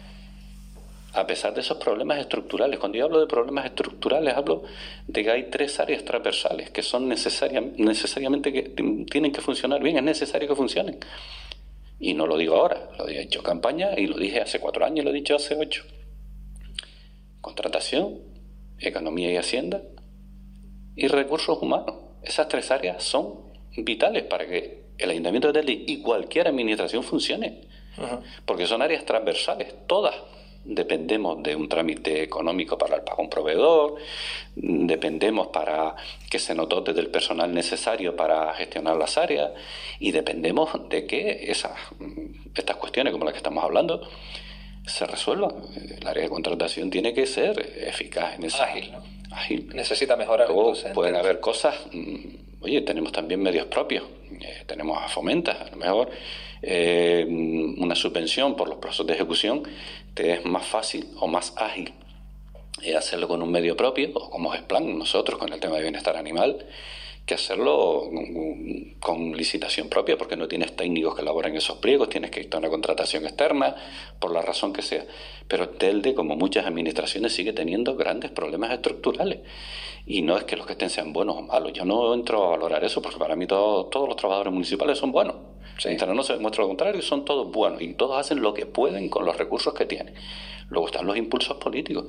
A pesar de esos problemas estructurales, cuando yo hablo de problemas estructurales, hablo de que hay tres áreas transversales que son necesarias, necesariamente que tienen que funcionar bien, es necesario que funcionen. Y no lo digo ahora, lo he hecho campaña y lo dije hace cuatro años y lo he dicho hace ocho. Contratación, economía y hacienda y recursos humanos. Esas tres áreas son vitales para que el Ayuntamiento de Telde y cualquier administración funcione. Uh-huh. Porque son áreas transversales, todas. Dependemos de un trámite económico para el pago a un proveedor, dependemos para que se nos dote del personal necesario para gestionar las áreas y dependemos de que esas, estas cuestiones como las que estamos hablando se resuelvan. El área de contratación tiene que ser eficaz en esa ágil, ¿no? ágil. Necesita mejorar. Luego pueden haber cosas, oye, tenemos también medios propios, eh, tenemos a Fomenta, a lo mejor eh, una subvención por los plazos de ejecución te es más fácil o más ágil eh, hacerlo con un medio propio, o como es plan nosotros con el tema de bienestar animal, que hacerlo con, con licitación propia, porque no tienes técnicos que elaboren esos pliegos, tienes que ir a una contratación externa, por la razón que sea. Pero Telde, como muchas administraciones, sigue teniendo grandes problemas estructurales. Y no es que los que estén sean buenos o malos. Yo no entro a valorar eso, porque para mí todo, todos los trabajadores municipales son buenos. Sí. Mientras no se demuestra lo contrario, son todos buenos. Y todos hacen lo que pueden con los recursos que tienen. Luego están los impulsos políticos.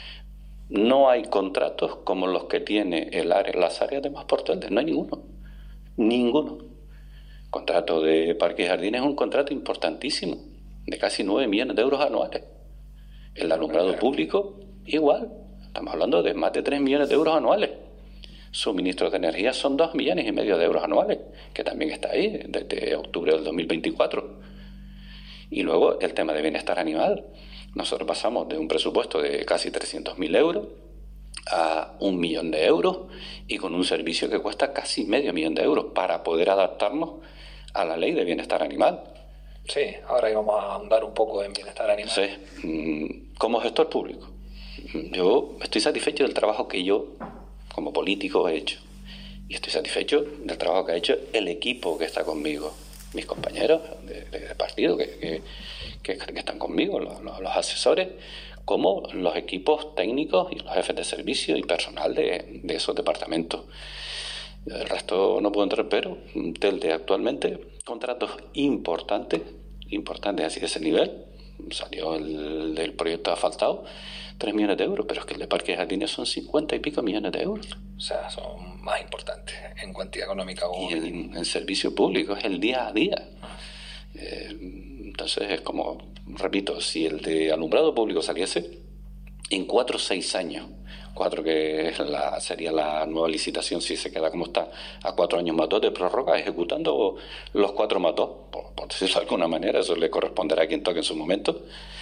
No hay contratos como los que tiene el área, las áreas de Más por Telde. No hay ninguno. Ninguno. El contrato de Parques y Jardines es un contrato importantísimo, de casi nueve millones de euros anuales. El alumbrado público, igual. Estamos hablando de más de tres millones de euros anuales. Suministros de energía son dos millones y medio de euros anuales, que también está ahí desde octubre del dos mil veinticuatro. Y luego el tema de bienestar animal. Nosotros pasamos de un presupuesto de casi trescientos mil euros a un millón de euros y con un servicio que cuesta casi medio millón de euros para poder adaptarnos a la ley de bienestar animal. Sí, ahora íbamos a ahondar un poco en bienestar animal. Sí, como gestor público, yo estoy satisfecho del trabajo que yo, como político, he hecho. Y estoy satisfecho del trabajo que ha hecho el equipo que está conmigo, mis compañeros de, de, de partido que... que Que, que están conmigo, los, los, los asesores, como los equipos técnicos y los jefes de servicio y personal de, de esos departamentos. El resto no puedo entrar, pero Telde actualmente, contratos importantes, importantes así de ese nivel. Salió el del proyecto asfaltado, tres millones de euros, pero es que el de Parques y Jardines son cincuenta y pico millones de euros. O sea, son más importantes en cuantía económica. Y en, en servicio público, es el día a día. Eh, entonces es como, repito, si el de alumbrado público saliese en cuatro o seis años, cuatro que es la, sería la nueva licitación si se queda como está, a cuatro años más dos de prórroga, ejecutando los cuatro más dos, por, por decirlo de alguna manera, eso le corresponderá a quien toque en su momento.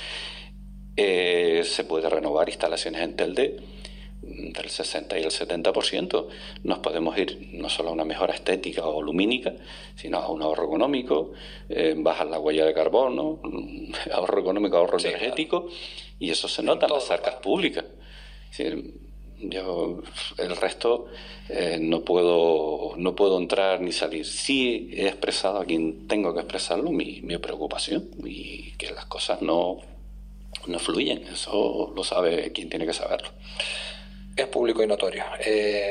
Eh, se puede renovar instalaciones en Telde del sesenta y el setenta por ciento. Nos podemos ir no solo a una mejora estética o lumínica, sino a un ahorro económico, eh, bajar la huella de carbono, ahorro económico, ahorro sí, energético, claro. Y eso se nota en las arcas públicas. Es decir, yo el resto eh, no puedo no puedo entrar ni salir. Sí he expresado a quien tengo que expresarlo mi, mi preocupación y que las cosas no, no fluyen. Eso lo sabe quien tiene que saberlo. Es público y notorio. Eh,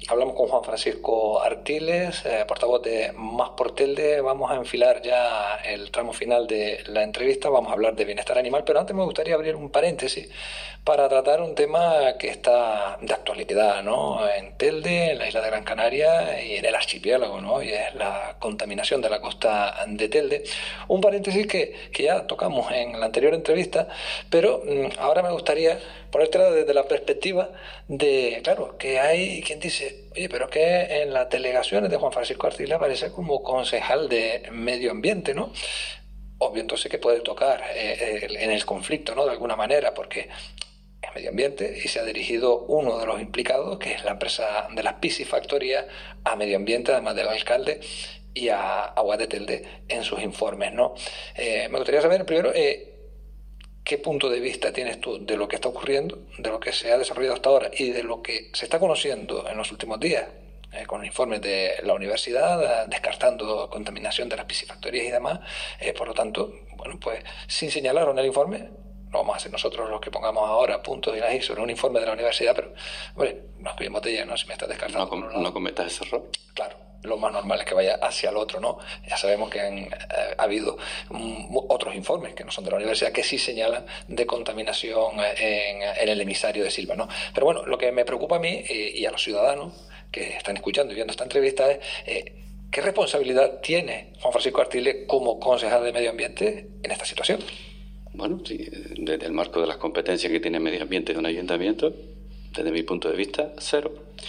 Hablamos con Juan Francisco Artiles, eh, portavoz de Más por Telde. Vamos a enfilar ya el tramo final de la entrevista. Vamos a hablar de bienestar animal, pero antes me gustaría abrir un paréntesis para tratar un tema que está de actualidad, ¿no? En Telde, en la isla de Gran Canaria y en el archipiélago, ¿no? Y es la contaminación de la costa de Telde. Un paréntesis que, que ya tocamos en la anterior entrevista, pero mmm, ahora me gustaría ponértela desde la perspectiva de, claro, que hay quien dice, oye, pero que en las delegaciones de Juan Francisco Artiles aparece como concejal de medio ambiente, ¿no? Obvio, entonces que puede tocar eh, en el conflicto, ¿no? De alguna manera, porque es medio ambiente y se ha dirigido uno de los implicados, que es la empresa de las piscifactorías, a medio ambiente, además del alcalde, y a Agua de Telde en sus informes, ¿no? Eh, me gustaría saber, primero, eh, ¿qué punto de vista tienes tú de lo que está ocurriendo, de lo que se ha desarrollado hasta ahora y de lo que se está conociendo en los últimos días, eh, con informes de la universidad, eh, descartando contaminación de las piscifactorías y demás? Eh, por lo tanto, bueno, pues sin señalar en el informe, no vamos a ser nosotros los que pongamos ahora puntos y las I sobre un informe de la universidad, pero, bueno, nos pillamos de lleno si me estás descartando. No, com- no cometas ese error. Claro. Lo más normal es que vaya hacia el otro, ¿no? Ya sabemos que han, eh, ha habido um, otros informes que no son de la universidad que sí señalan de contaminación en, en el emisario de Silva, ¿no? Pero bueno, lo que me preocupa a mí eh, y a los ciudadanos que están escuchando y viendo esta entrevista es eh, ¿qué responsabilidad tiene Juan Francisco Artiles como concejal de Medio Ambiente en esta situación? Bueno, sí, desde el marco de las competencias que tiene medio ambiente de un ayuntamiento, desde mi punto de vista, cero.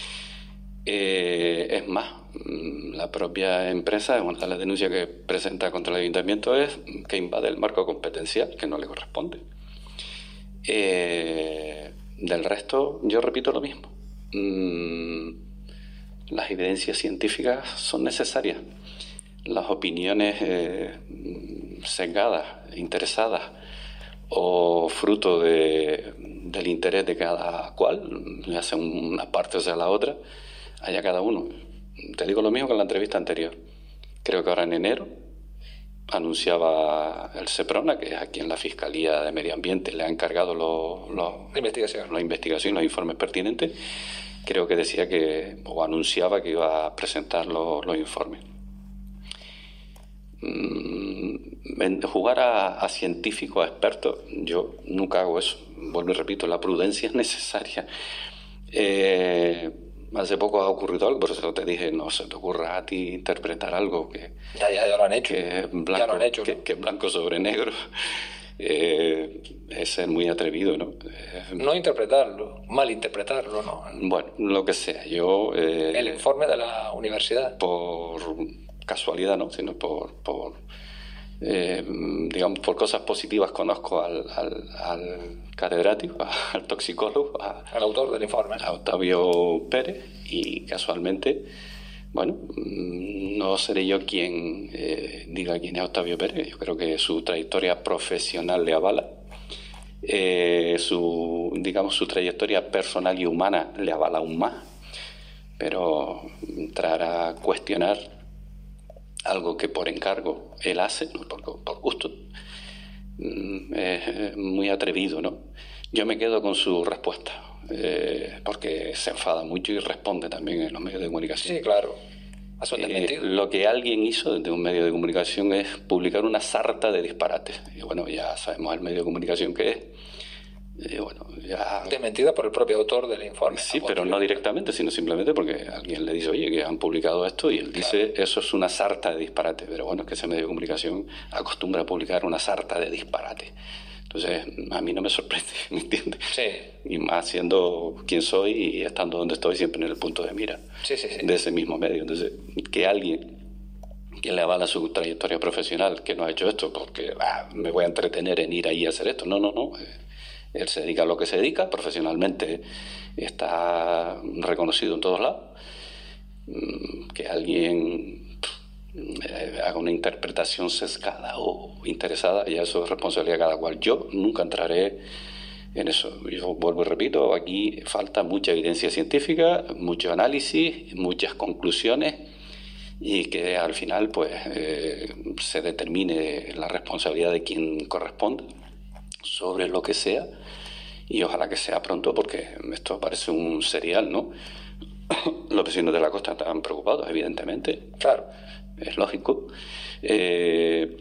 Eh, es más, la propia empresa, una de las denuncias que presenta contra el ayuntamiento es que invade el marco competencial, que no le corresponde. Eh, del resto, yo repito lo mismo. Mm, las evidencias científicas son necesarias. Las opiniones eh, sesgadas, interesadas o fruto de, del interés de cada cual, ya sea una parte o sea la otra, haya cada uno. Te digo lo mismo que en la entrevista anterior. Creo que ahora en enero anunciaba el SEPRONA, que es a quien la Fiscalía de Medio Ambiente le ha encargado los, los, la investigación. la investigación, los informes pertinentes. Creo que decía que, o anunciaba que iba a presentar los, los informes. Mm, jugar a, a científico, a experto, yo nunca hago eso. Vuelvo y repito, la prudencia es necesaria. Eh, Hace poco ha ocurrido algo, por eso te dije, no se te ocurra a ti interpretar algo que ya, ya, ya lo han hecho, que es blanco, ya lo han hecho, que, ¿no? que es blanco sobre negro. Eh, es ser muy atrevido, ¿no? Eh, no interpretarlo, malinterpretarlo, ¿no? Bueno, lo que sea. Yo eh, el informe de la universidad, por casualidad, no, sino por, por eh, digamos, por cosas positivas conozco al, al, al catedrático, al toxicólogo, a, al autor del informe, a Octavio Pérez, y casualmente, bueno, no seré yo quien eh, diga quién es Octavio Pérez. Yo creo que su trayectoria profesional le avala, eh, su, digamos, su trayectoria personal y humana le avala aún más, pero entrar a cuestionar algo que por encargo él hace, no por, por gusto, es muy atrevido, ¿no? Yo me quedo con su respuesta, eh, porque se enfada mucho y responde también en los medios de comunicación. Sí, claro. Eh, lo que alguien hizo desde un medio de comunicación es publicar una sarta de disparates. Y bueno, ya sabemos el medio de comunicación que es. Eh, bueno, ya... Desmentida por el propio autor del informe. Sí, pero no directamente, sino simplemente porque alguien le dice, oye, que han publicado esto, y él dice, claro, eso es una sarta de disparate. Pero bueno, es que ese medio de comunicación acostumbra a publicar una sarta de disparate. Entonces, a mí no me sorprende, ¿me entiendes? Sí. Y más siendo quien soy y estando donde estoy, siempre en el punto de mira, sí, sí, sí, de ese mismo medio. Entonces, que alguien que le avala su trayectoria profesional, que no ha hecho esto porque ah, me voy a entretener en ir ahí a hacer esto, no, no, no. Él se dedica a lo que se dedica, profesionalmente está reconocido en todos lados. Que alguien haga una interpretación sesgada o interesada, ya eso es responsabilidad de cada cual. Yo nunca entraré en eso. Yo vuelvo y repito, aquí falta mucha evidencia científica, mucho análisis, muchas conclusiones, y que al final pues eh, se determine la responsabilidad de quien corresponde sobre lo que sea, y ojalá que sea pronto, porque esto parece un serial, ¿no? Los vecinos de la costa estaban preocupados, evidentemente. Claro. Es lógico. Eh,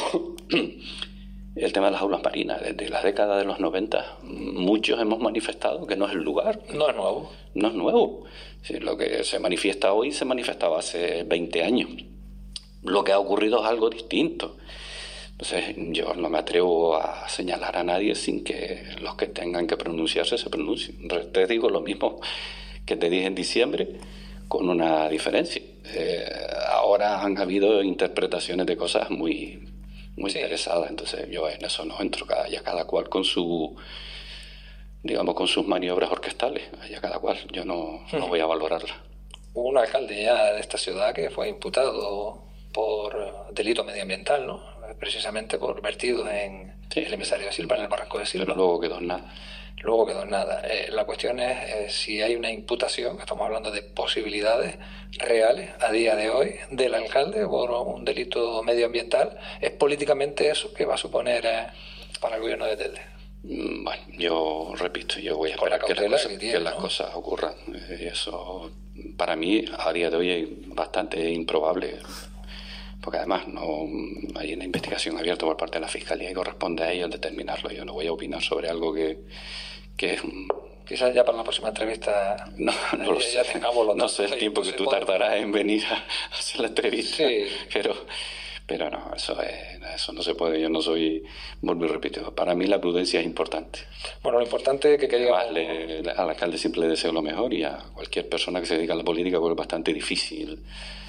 el tema de las aulas marinas, desde la década de los noventa, muchos hemos manifestado que no es el lugar. No es nuevo. No es nuevo. Sí, lo que se manifiesta hoy se manifestaba hace veinte años. Lo que ha ocurrido es algo distinto. Entonces yo no me atrevo a señalar a nadie sin que los que tengan que pronunciarse se pronuncien. Te digo lo mismo que te dije en diciembre, con una diferencia. Eh, ahora han habido interpretaciones de cosas muy, muy sí. interesadas, entonces yo en eso no entro, cada, ya cada cual con su, digamos, con sus maniobras orquestales, ya cada cual, yo no, hmm. no voy a valorarla. Hubo un alcalde ya de esta ciudad que fue imputado por delito medioambiental, ¿no? Precisamente por vertidos en sí. el emisario de Silva, en el barranco de Silva. Pero luego quedó en nada. Luego quedó en nada. Eh, la cuestión es eh, si hay una imputación, estamos hablando de posibilidades reales a día de hoy del alcalde por un delito medioambiental. ¿Es políticamente eso que va a suponer eh, para el gobierno de Telde? Bueno, yo repito, yo voy a esperar que, las cosas, que, tiene, que ¿no? las cosas ocurran. Eh, eso para mí a día de hoy es bastante improbable. Porque además no hay una investigación abierta por parte de la Fiscalía y corresponde a ellos determinarlo. Yo no voy a opinar sobre algo que, que es... Quizás ya para la próxima entrevista no, no lo ya sé. tengamos los no sé el tiempo que tú tardarás en venir a hacer la entrevista. Sí. Pero, pero no, eso, es, eso no se puede. Yo no soy... Vuelvo y repito, para mí la prudencia es importante. Bueno, lo importante es que queríamos... Además, le, al alcalde siempre le deseo lo mejor y a cualquier persona que se dedica a la política, porque es bastante difícil...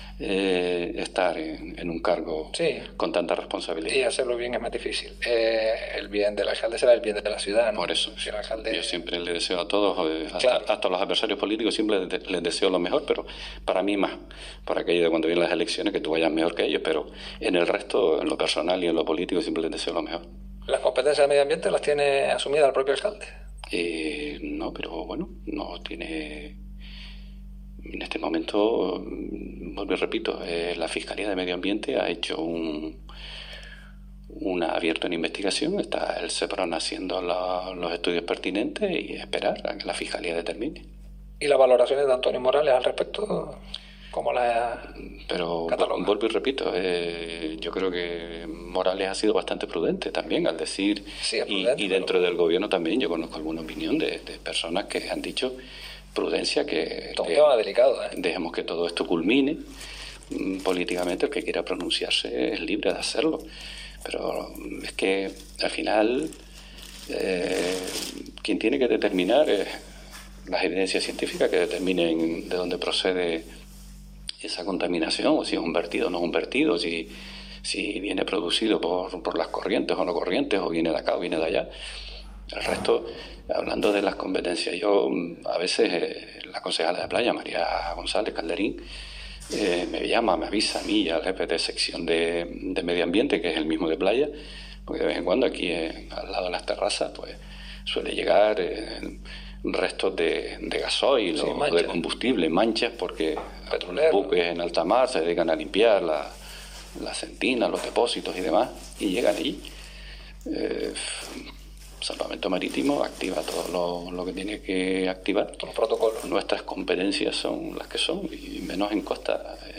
Eh, estar en, en un cargo sí. con tanta responsabilidad. Y hacerlo bien es más difícil. Eh, el bien del alcalde será el bien de la ciudad, ¿no? Por eso, si el alcalde... yo siempre le deseo a todos, eh, hasta, claro. hasta a los adversarios políticos, siempre les, les deseo lo mejor, pero para mí más, por aquello de cuando vienen las elecciones, que tú vayas mejor que ellos, pero en el resto, en lo personal y en lo político, siempre les deseo lo mejor. ¿Las competencias del medio ambiente las tiene asumidas el propio alcalde? Eh, no, pero bueno, no tiene... En este momento, vuelvo y repito, eh, la Fiscalía de Medio Ambiente ha hecho un, una abierto una investigación, está el SEPRON haciendo la, los estudios pertinentes y esperar a que la Fiscalía determine. ¿Y las valoraciones de Antonio Morales al respecto? ¿Cómo las Pero cataloga? Vuelvo y repito, eh, yo creo que Morales ha sido bastante prudente también al decir, sí, prudente, y, y dentro pero... del gobierno también, yo conozco alguna opinión de, de personas que han dicho... prudencia, que todo un tema delicado, ¿eh? Dejemos que todo esto culmine. Políticamente el que quiera pronunciarse es libre de hacerlo, pero es que al final eh, quien tiene que determinar es las evidencias científicas que determinen de dónde procede esa contaminación, o si es un vertido o no es un vertido, si, si viene producido por, por las corrientes o no corrientes, o viene de acá o viene de allá. El resto, hablando de las competencias, yo a veces eh, la concejala de playa, María González Calderín, eh, me llama, me avisa a mí y al jefe de sección de, de medio ambiente, que es el mismo de playa, porque de vez en cuando aquí eh, al lado de las terrazas pues suele llegar eh, restos de, de gasoil sí, o de combustible, manchas, porque los buques en alta mar se dedican a limpiar la, la sentina, los depósitos y demás, y llegan allí. Eh, Salvamento Marítimo activa todo lo, lo que tiene que activar. Todos los protocolos. Nuestras competencias son las que son, y menos en costa. Eh,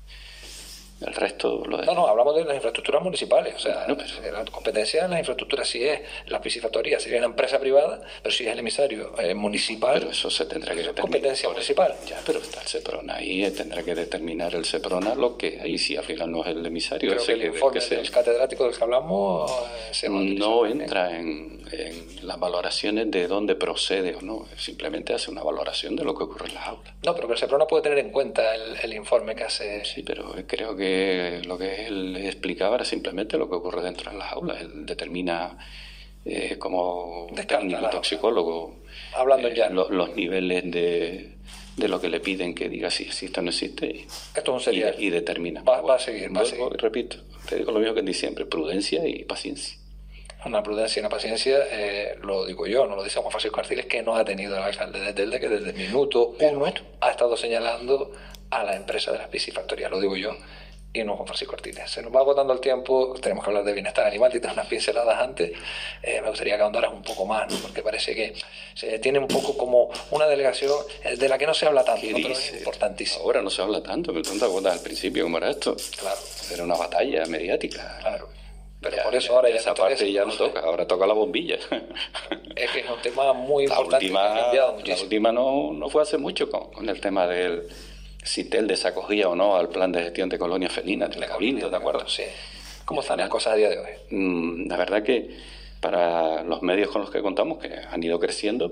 el resto lo de... No, no, hablamos de las infraestructuras municipales. O sea, bueno, pero... la competencia en las infraestructuras sí es la piscifactoría, sería una empresa privada, pero si es el emisario eh, municipal. Pero eso se tendrá que determinar. Competencia municipal. Ya, pero está el SEPRONA ahí, tendrá que determinar el SEPRONA lo que ahí sí al final no es el emisario. Creo ese que el que, informe que se... del catedrático del que hablamos eh, se no entra en, en las valoraciones de dónde procede o no, simplemente hace una valoración de lo que ocurre en las aulas. No, pero que el SEPRONA puede tener en cuenta el, el informe que hace. Sí, pero creo que lo que él explicaba era simplemente lo que ocurre dentro de las aulas. Él determina eh, como Descarta técnico toxicólogo hablando eh, ya lo, los niveles de, de lo que le piden que diga si existe o no existe y, esto es un serial. y, y determina. Va, va a seguir, va a seguir. Y repito, te digo lo mismo que en diciembre, prudencia y paciencia. Una prudencia y una paciencia, eh, lo digo yo, no lo dice Juan Francisco Artiles, que no ha tenido el alcalde de Telde, que desde el minuto uno ha estado señalando a la empresa de las piscifactorías, lo digo yo. y no Juan Francisco Artiles. Se nos va agotando el tiempo, tenemos que hablar de bienestar animal, y unas pinceladas antes. Eh, me gustaría que ahondaras un poco más, ¿no? Porque parece que se tiene un poco como una delegación de la que no se habla tanto, ¿no? Pero es importantísimo. Ahora no se habla tanto, pero tú te acuerdas al principio cómo era esto. Claro. Era una batalla mediática. Claro. Pero ya, por eso ahora ya esa no parte ya no toca, ahora toca la bombilla. Es que es un tema muy la importante. Última, que ha cambiado la muchísimo. última no, no fue hace mucho con, con el tema del si Telde se acogía o no al plan de gestión de colonias felinas del Cabildo, ¿de acuerdo? Sí. ¿Cómo están las cosas a día de hoy? Mm, la verdad que para los medios con los que contamos, que han ido creciendo,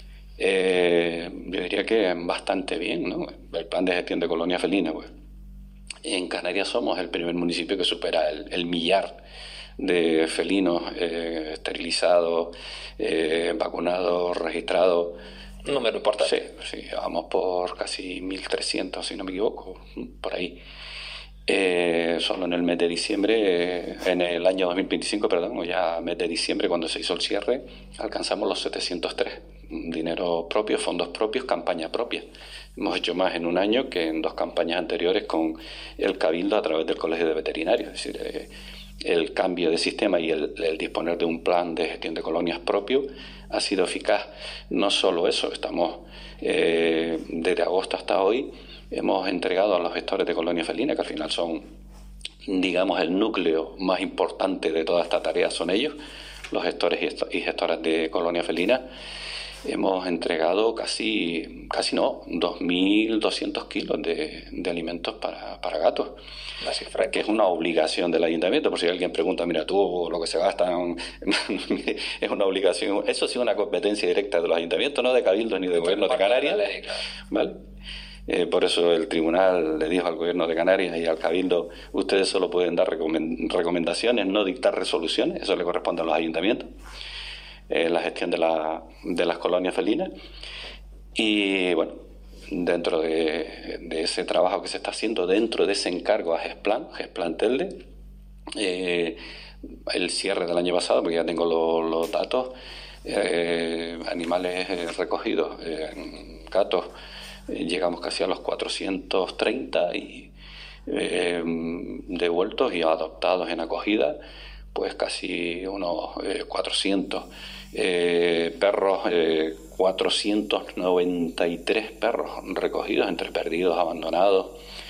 eh, yo diría que bastante bien, ¿no? El plan de gestión de colonias felinas, pues. En Canarias somos el primer municipio que supera el, el millar de felinos eh, esterilizados, eh, vacunados, registrados. Un número importante. Sí, sí, vamos por casi mil trescientos, si no me equivoco, por ahí. Eh, solo en el mes de diciembre, eh, en el año dos mil veinticinco, perdón, o ya mes de diciembre, cuando se hizo el cierre, alcanzamos los setecientos tres. Dinero propio, fondos propios, campaña propia. Hemos hecho más en un año que en dos campañas anteriores con el Cabildo a través del Colegio de Veterinarios. Es decir, eh, el cambio de sistema y el, el disponer de un plan de gestión de colonias propio ha sido eficaz. No solo eso, estamos eh, desde agosto hasta hoy hemos entregado a los gestores de colonias felinas, que al final son, digamos, el núcleo más importante de toda esta tarea, son ellos, los gestores y gestoras de colonias felinas. Hemos entregado casi, casi no, dos mil doscientos kilos de, de alimentos para, para gatos, que es una obligación del ayuntamiento. Por si alguien pregunta, mira tú, lo que se gastan, es una obligación. Eso sí es una competencia directa de los ayuntamientos, no de cabildos ni de gobiernos de Canarias, ¿vale? Eh, por eso el tribunal le dijo al gobierno de Canarias y al cabildo, ustedes solo pueden dar recomendaciones, no dictar resoluciones. Eso le corresponde a los ayuntamientos, eh, la gestión de, la, de las colonias felinas. Y bueno, dentro de, de ese trabajo que se está haciendo, dentro de ese encargo a GESPLAN, GESPLAN Telde, eh, el cierre del año pasado, porque ya tengo los, los datos, eh, animales eh, recogidos, eh, gatos, eh, llegamos casi a los cuatrocientos treinta y eh, devueltos y adoptados en acogida, pues casi unos eh, cuatrocientos. Eh, perros, eh, cuatrocientos noventa y tres perros recogidos entre perdidos, abandonados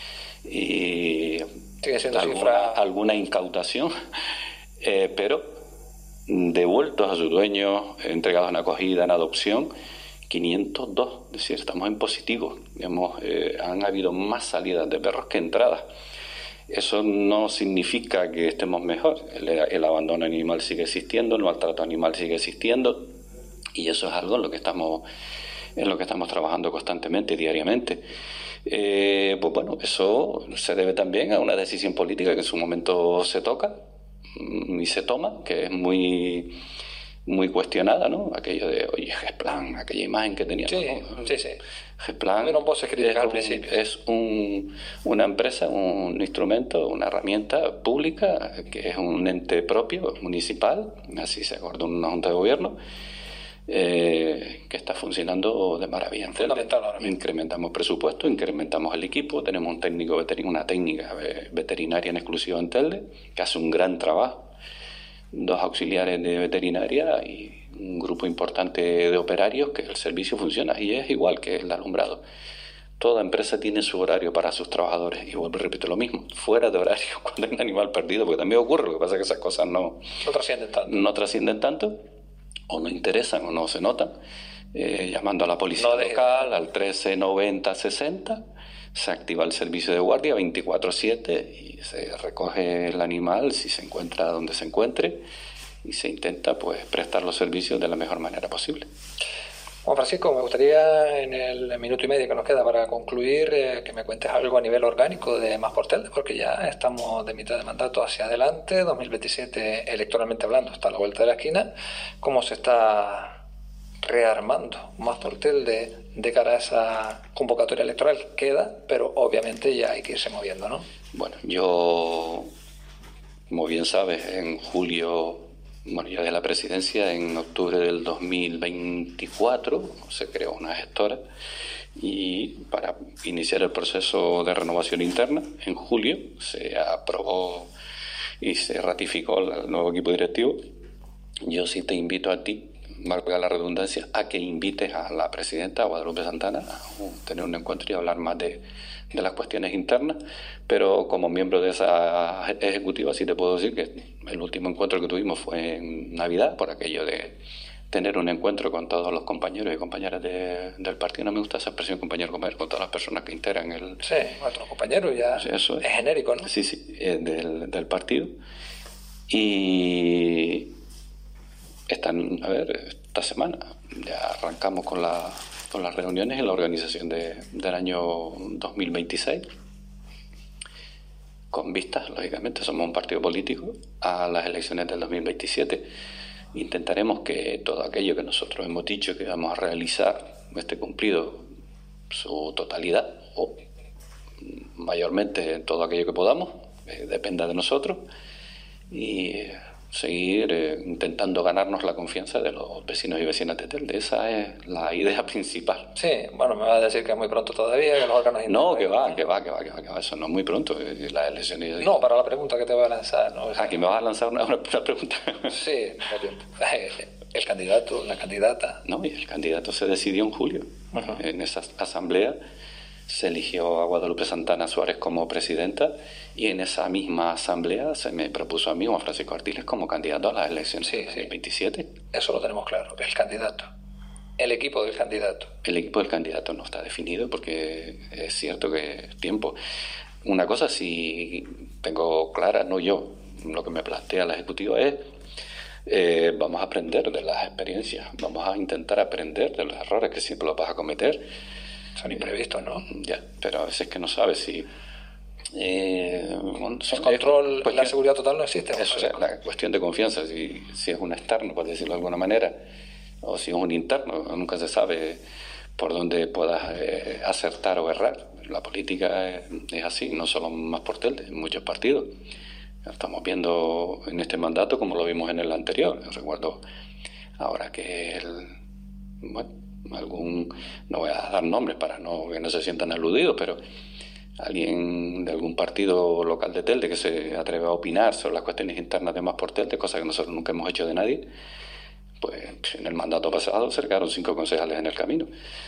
y sigue siendo alguna, cifra... alguna incautación, eh, pero devueltos a sus dueños, entregados en acogida, en adopción, quinientos dos. Es decir, estamos en positivo. Hemos, eh, han habido más salidas de perros que entradas. Eso no significa que estemos mejor. El, el abandono animal sigue existiendo, el maltrato animal sigue existiendo, y eso es algo en lo que estamos, en lo que estamos trabajando constantemente, diariamente. Eh, pues bueno, eso se debe también a una decisión política que en su momento se toca y se toma, que es muy muy cuestionada, ¿no? Aquello de, oye, GESPLAN, aquella imagen que teníamos, sí, ¿no? sí, sí. GESPLAN no puedo criticar al un, principio. es un, una empresa, un instrumento, una herramienta pública, que es un ente propio, municipal, así se acordó en una junta de gobierno, eh, que está funcionando de maravilla. Fundamental ahora mismo. Incrementamos presupuesto, incrementamos el equipo, tenemos un técnico veterin- una técnica veterinaria en exclusiva en Telde, que hace un gran trabajo, dos auxiliares de veterinaria y un grupo importante de operarios, que el servicio funciona, y es igual que el alumbrado. Toda empresa tiene su horario para sus trabajadores, y vuelvo y repito lo mismo, fuera de horario, cuando hay un animal perdido, porque también ocurre, lo que pasa es que esas cosas no, no trascienden tanto, no trascienden tanto, o no interesan, o no se notan, eh, llamando a la policía no de... local, al trece noventa sesenta, se activa el servicio de guardia veinticuatro siete y se recoge el animal si se encuentra donde se encuentre, y se intenta pues prestar los servicios de la mejor manera posible. Juan Francisco, me gustaría en el minuto y medio que nos queda para concluir eh, que me cuentes algo a nivel orgánico de Más por Telde, porque ya estamos de mitad de mandato hacia adelante, dos mil veintisiete electoralmente hablando está a la vuelta de la esquina. ¿Cómo se está rearmando Más por Telde de cara a esa convocatoria electoral? Queda, pero obviamente ya hay que irse moviendo, ¿no? Bueno, yo, como bien sabes, en julio bueno, yo de la presidencia en octubre del dos mil veinticuatro se creó una gestora y para iniciar el proceso de renovación interna en julio se aprobó y se ratificó el nuevo equipo directivo. Yo sí te invito a ti, valga la redundancia, a que invites a la presidenta Guadalupe Santana a tener un encuentro y hablar más de, de las cuestiones internas, pero como miembro de esa ejecutiva sí te puedo decir que el último encuentro que tuvimos fue en Navidad, por aquello de tener un encuentro con todos los compañeros y compañeras de, del partido. No me gusta esa expresión compañero, compañero, con todas las personas que integran el... Sí, nuestros compañeros ya, sí, eso es, es genérico, ¿no? Sí, sí, del, del partido. Y están, a ver, esta semana ya arrancamos con, la, con las reuniones en la organización de, del año dos mil veintiséis, con vistas, lógicamente, somos un partido político, a las elecciones del dos mil veintisiete. Intentaremos que todo aquello que nosotros hemos dicho que vamos a realizar esté cumplido su totalidad o mayormente todo aquello que podamos, eh, dependa de nosotros, y seguir eh, intentando ganarnos la confianza de los vecinos y vecinas de Telde. Esa es la idea principal. Sí, bueno, me va a decir que es muy pronto todavía, que los órganos... No, que va, que va, que va, que va, que va, eso no es muy pronto, eh, las elecciones... No, para la pregunta que te voy a lanzar, ¿no? O sea, aquí me vas a lanzar una, una, una pregunta. Sí, el candidato, la candidata... No, y el candidato se decidió en julio. Uh-huh. En esa asamblea se eligió a Guadalupe Santana Suárez como presidenta y en esa misma asamblea se me propuso a mí, Juan Francisco Artiles, como candidato a las elecciones sí, del sí. veintisiete. Eso lo tenemos claro, el candidato. El equipo del candidato. El equipo del candidato no está definido porque es cierto que es tiempo. Una cosa sí tengo clara, no yo, lo que me plantea la ejecutiva es eh, vamos a aprender de las experiencias, vamos a intentar aprender de los errores que siempre los vas a cometer. Son imprevistos, ¿no? Ya, pero a veces que no sabes si... Eh, el control, cuestión, la seguridad total no existe. Eso es la cuestión de confianza, si, si es un externo, por decirlo de alguna manera, o si es un interno, nunca se sabe por dónde puedas eh, acertar o errar. La política es, es así, no solo más por Telde, en muchos partidos. Estamos viendo en este mandato como lo vimos en el anterior. Yo recuerdo ahora que el... Bueno, algún, no voy a dar nombres para no, que no se sientan aludidos, pero alguien de algún partido local de Telde que se atreve a opinar sobre las cuestiones internas de Más por Telde, cosa que nosotros nunca hemos hecho de nadie, pues en el mandato pasado se quedaron cinco concejales en el camino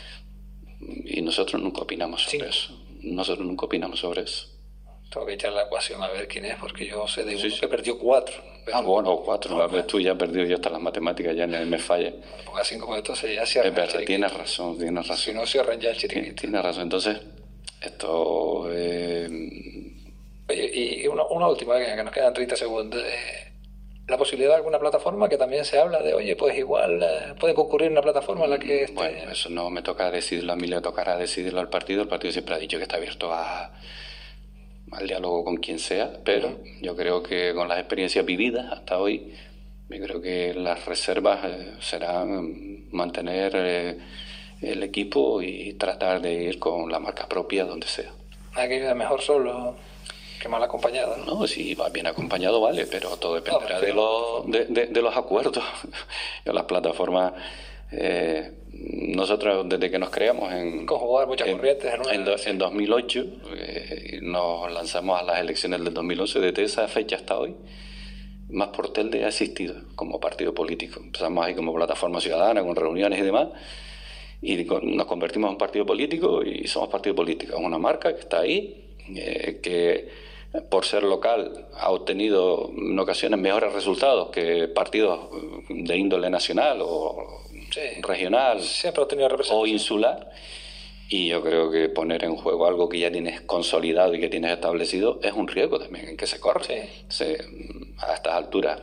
y nosotros nunca opinamos sobre sí. eso nosotros nunca opinamos sobre eso. Tengo que echar la ecuación a ver quién es, porque yo sé de uno sí, sí. que perdió cuatro. Ah, bueno, cuatro. No, no, tú ya has perdido, yo hasta las matemáticas ya me falla. Ponga cinco minutos y ya cierran. Es verdad, tienes razón, tienes razón. Si no cierran ya el chiringuito. Tienes razón, entonces, esto... Eh... Oye, y una, una última, que nos quedan treinta segundos. Eh, la posibilidad de alguna plataforma que también se habla de, oye, pues igual eh, puede concurrir una plataforma en la que... Esté... Bueno, eso no me toca decidirlo a mí, le tocará decidirlo al partido. El partido siempre ha dicho que está abierto a... al diálogo con quien sea, pero uh-huh. yo creo que con las experiencias vividas hasta hoy, yo creo que las reservas eh, serán mantener eh, el equipo y tratar de ir con la marca propia donde sea. Hay que ir mejor solo que mal acompañado, ¿no? No, si vas bien acompañado vale, pero todo dependerá no, de, los, de, de, de los acuerdos. Las plataformas... Eh, nosotros desde que nos creamos en, jugar muchas en, corrientes en, una... en, do, en dos mil ocho eh, nos lanzamos a las elecciones del dos mil once. Desde esa fecha hasta hoy Más por Telde ha existido como partido político. Empezamos ahí como plataforma ciudadana con reuniones y demás y con, nos convertimos en partido político y somos partido político. Es una marca que está ahí, eh, que por ser local ha obtenido en ocasiones mejores resultados que partidos de índole nacional o sí, regional o insular, y yo creo que poner en juego algo que ya tienes consolidado y que tienes establecido es un riesgo también en que se corre. Sí. Se, a estas alturas,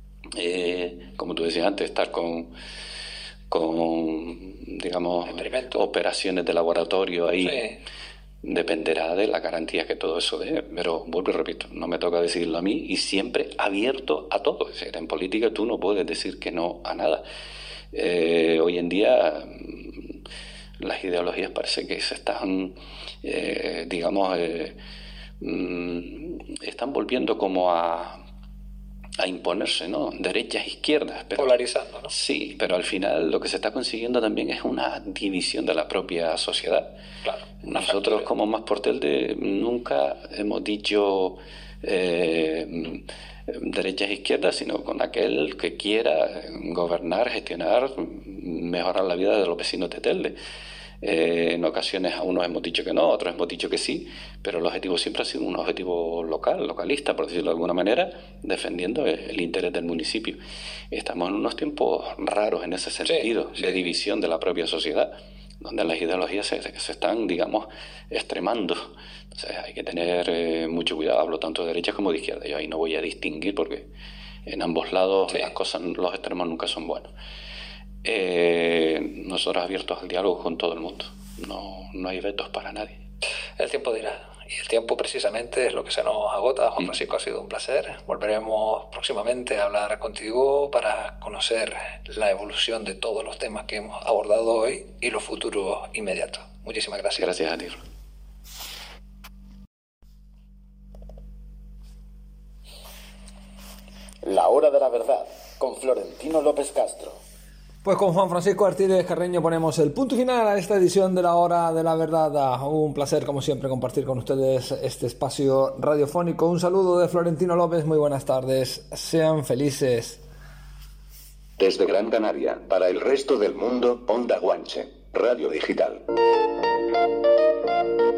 eh, como tú decías antes, estar con con digamos operaciones de laboratorio ahí sí. Dependerá de la garantía que todo eso dé, pero vuelvo y repito, no me toca decidirlo a mí y siempre abierto a todo. Es decir, en política tú no puedes decir que no a nada. Eh, hoy en día las ideologías parece que se están, eh, digamos, eh, están volviendo como a, a imponerse, ¿no? Derechas e izquierdas. Pero, polarizando, ¿no? Sí, pero al final lo que se está consiguiendo también es una división de la propia sociedad. Claro. Nosotros, como Más por Telde, nunca hemos dicho eh, derechas e izquierdas, sino con aquel que quiera gobernar, gestionar, mejorar la vida de los vecinos de Telde. Eh, en ocasiones a unos hemos dicho que no, a otros hemos dicho que sí, pero el objetivo siempre ha sido un objetivo local, localista, por decirlo de alguna manera, defendiendo el interés del municipio. Estamos en unos tiempos raros en ese sentido, sí, sí. de división de la propia sociedad, donde las ideologías se, se están, digamos, extremando. Entonces hay que tener eh, mucho cuidado. Hablo tanto de derecha como de izquierda. Yo ahí no voy a distinguir porque en ambos lados sí. las cosas, los extremos nunca son buenos. Eh, nosotros abiertos al diálogo con todo el mundo, no, no hay vetos para nadie. El tiempo dirá, y el tiempo precisamente es lo que se nos agota. Juan Francisco, mm. ha sido un placer. Volveremos próximamente a hablar contigo para conocer la evolución de todos los temas que hemos abordado hoy y los futuros inmediatos. Muchísimas gracias. Gracias a ti. La hora de la verdad, con Florentino López Castro. Pues con Juan Francisco Artiles Carreño ponemos el punto final a esta edición de La Hora de la Verdad. Un placer, como siempre, compartir con ustedes este espacio radiofónico. Un saludo de Florentino López, muy buenas tardes, sean felices. Desde Gran Canaria, para el resto del mundo, Onda Guanche, Radio Digital.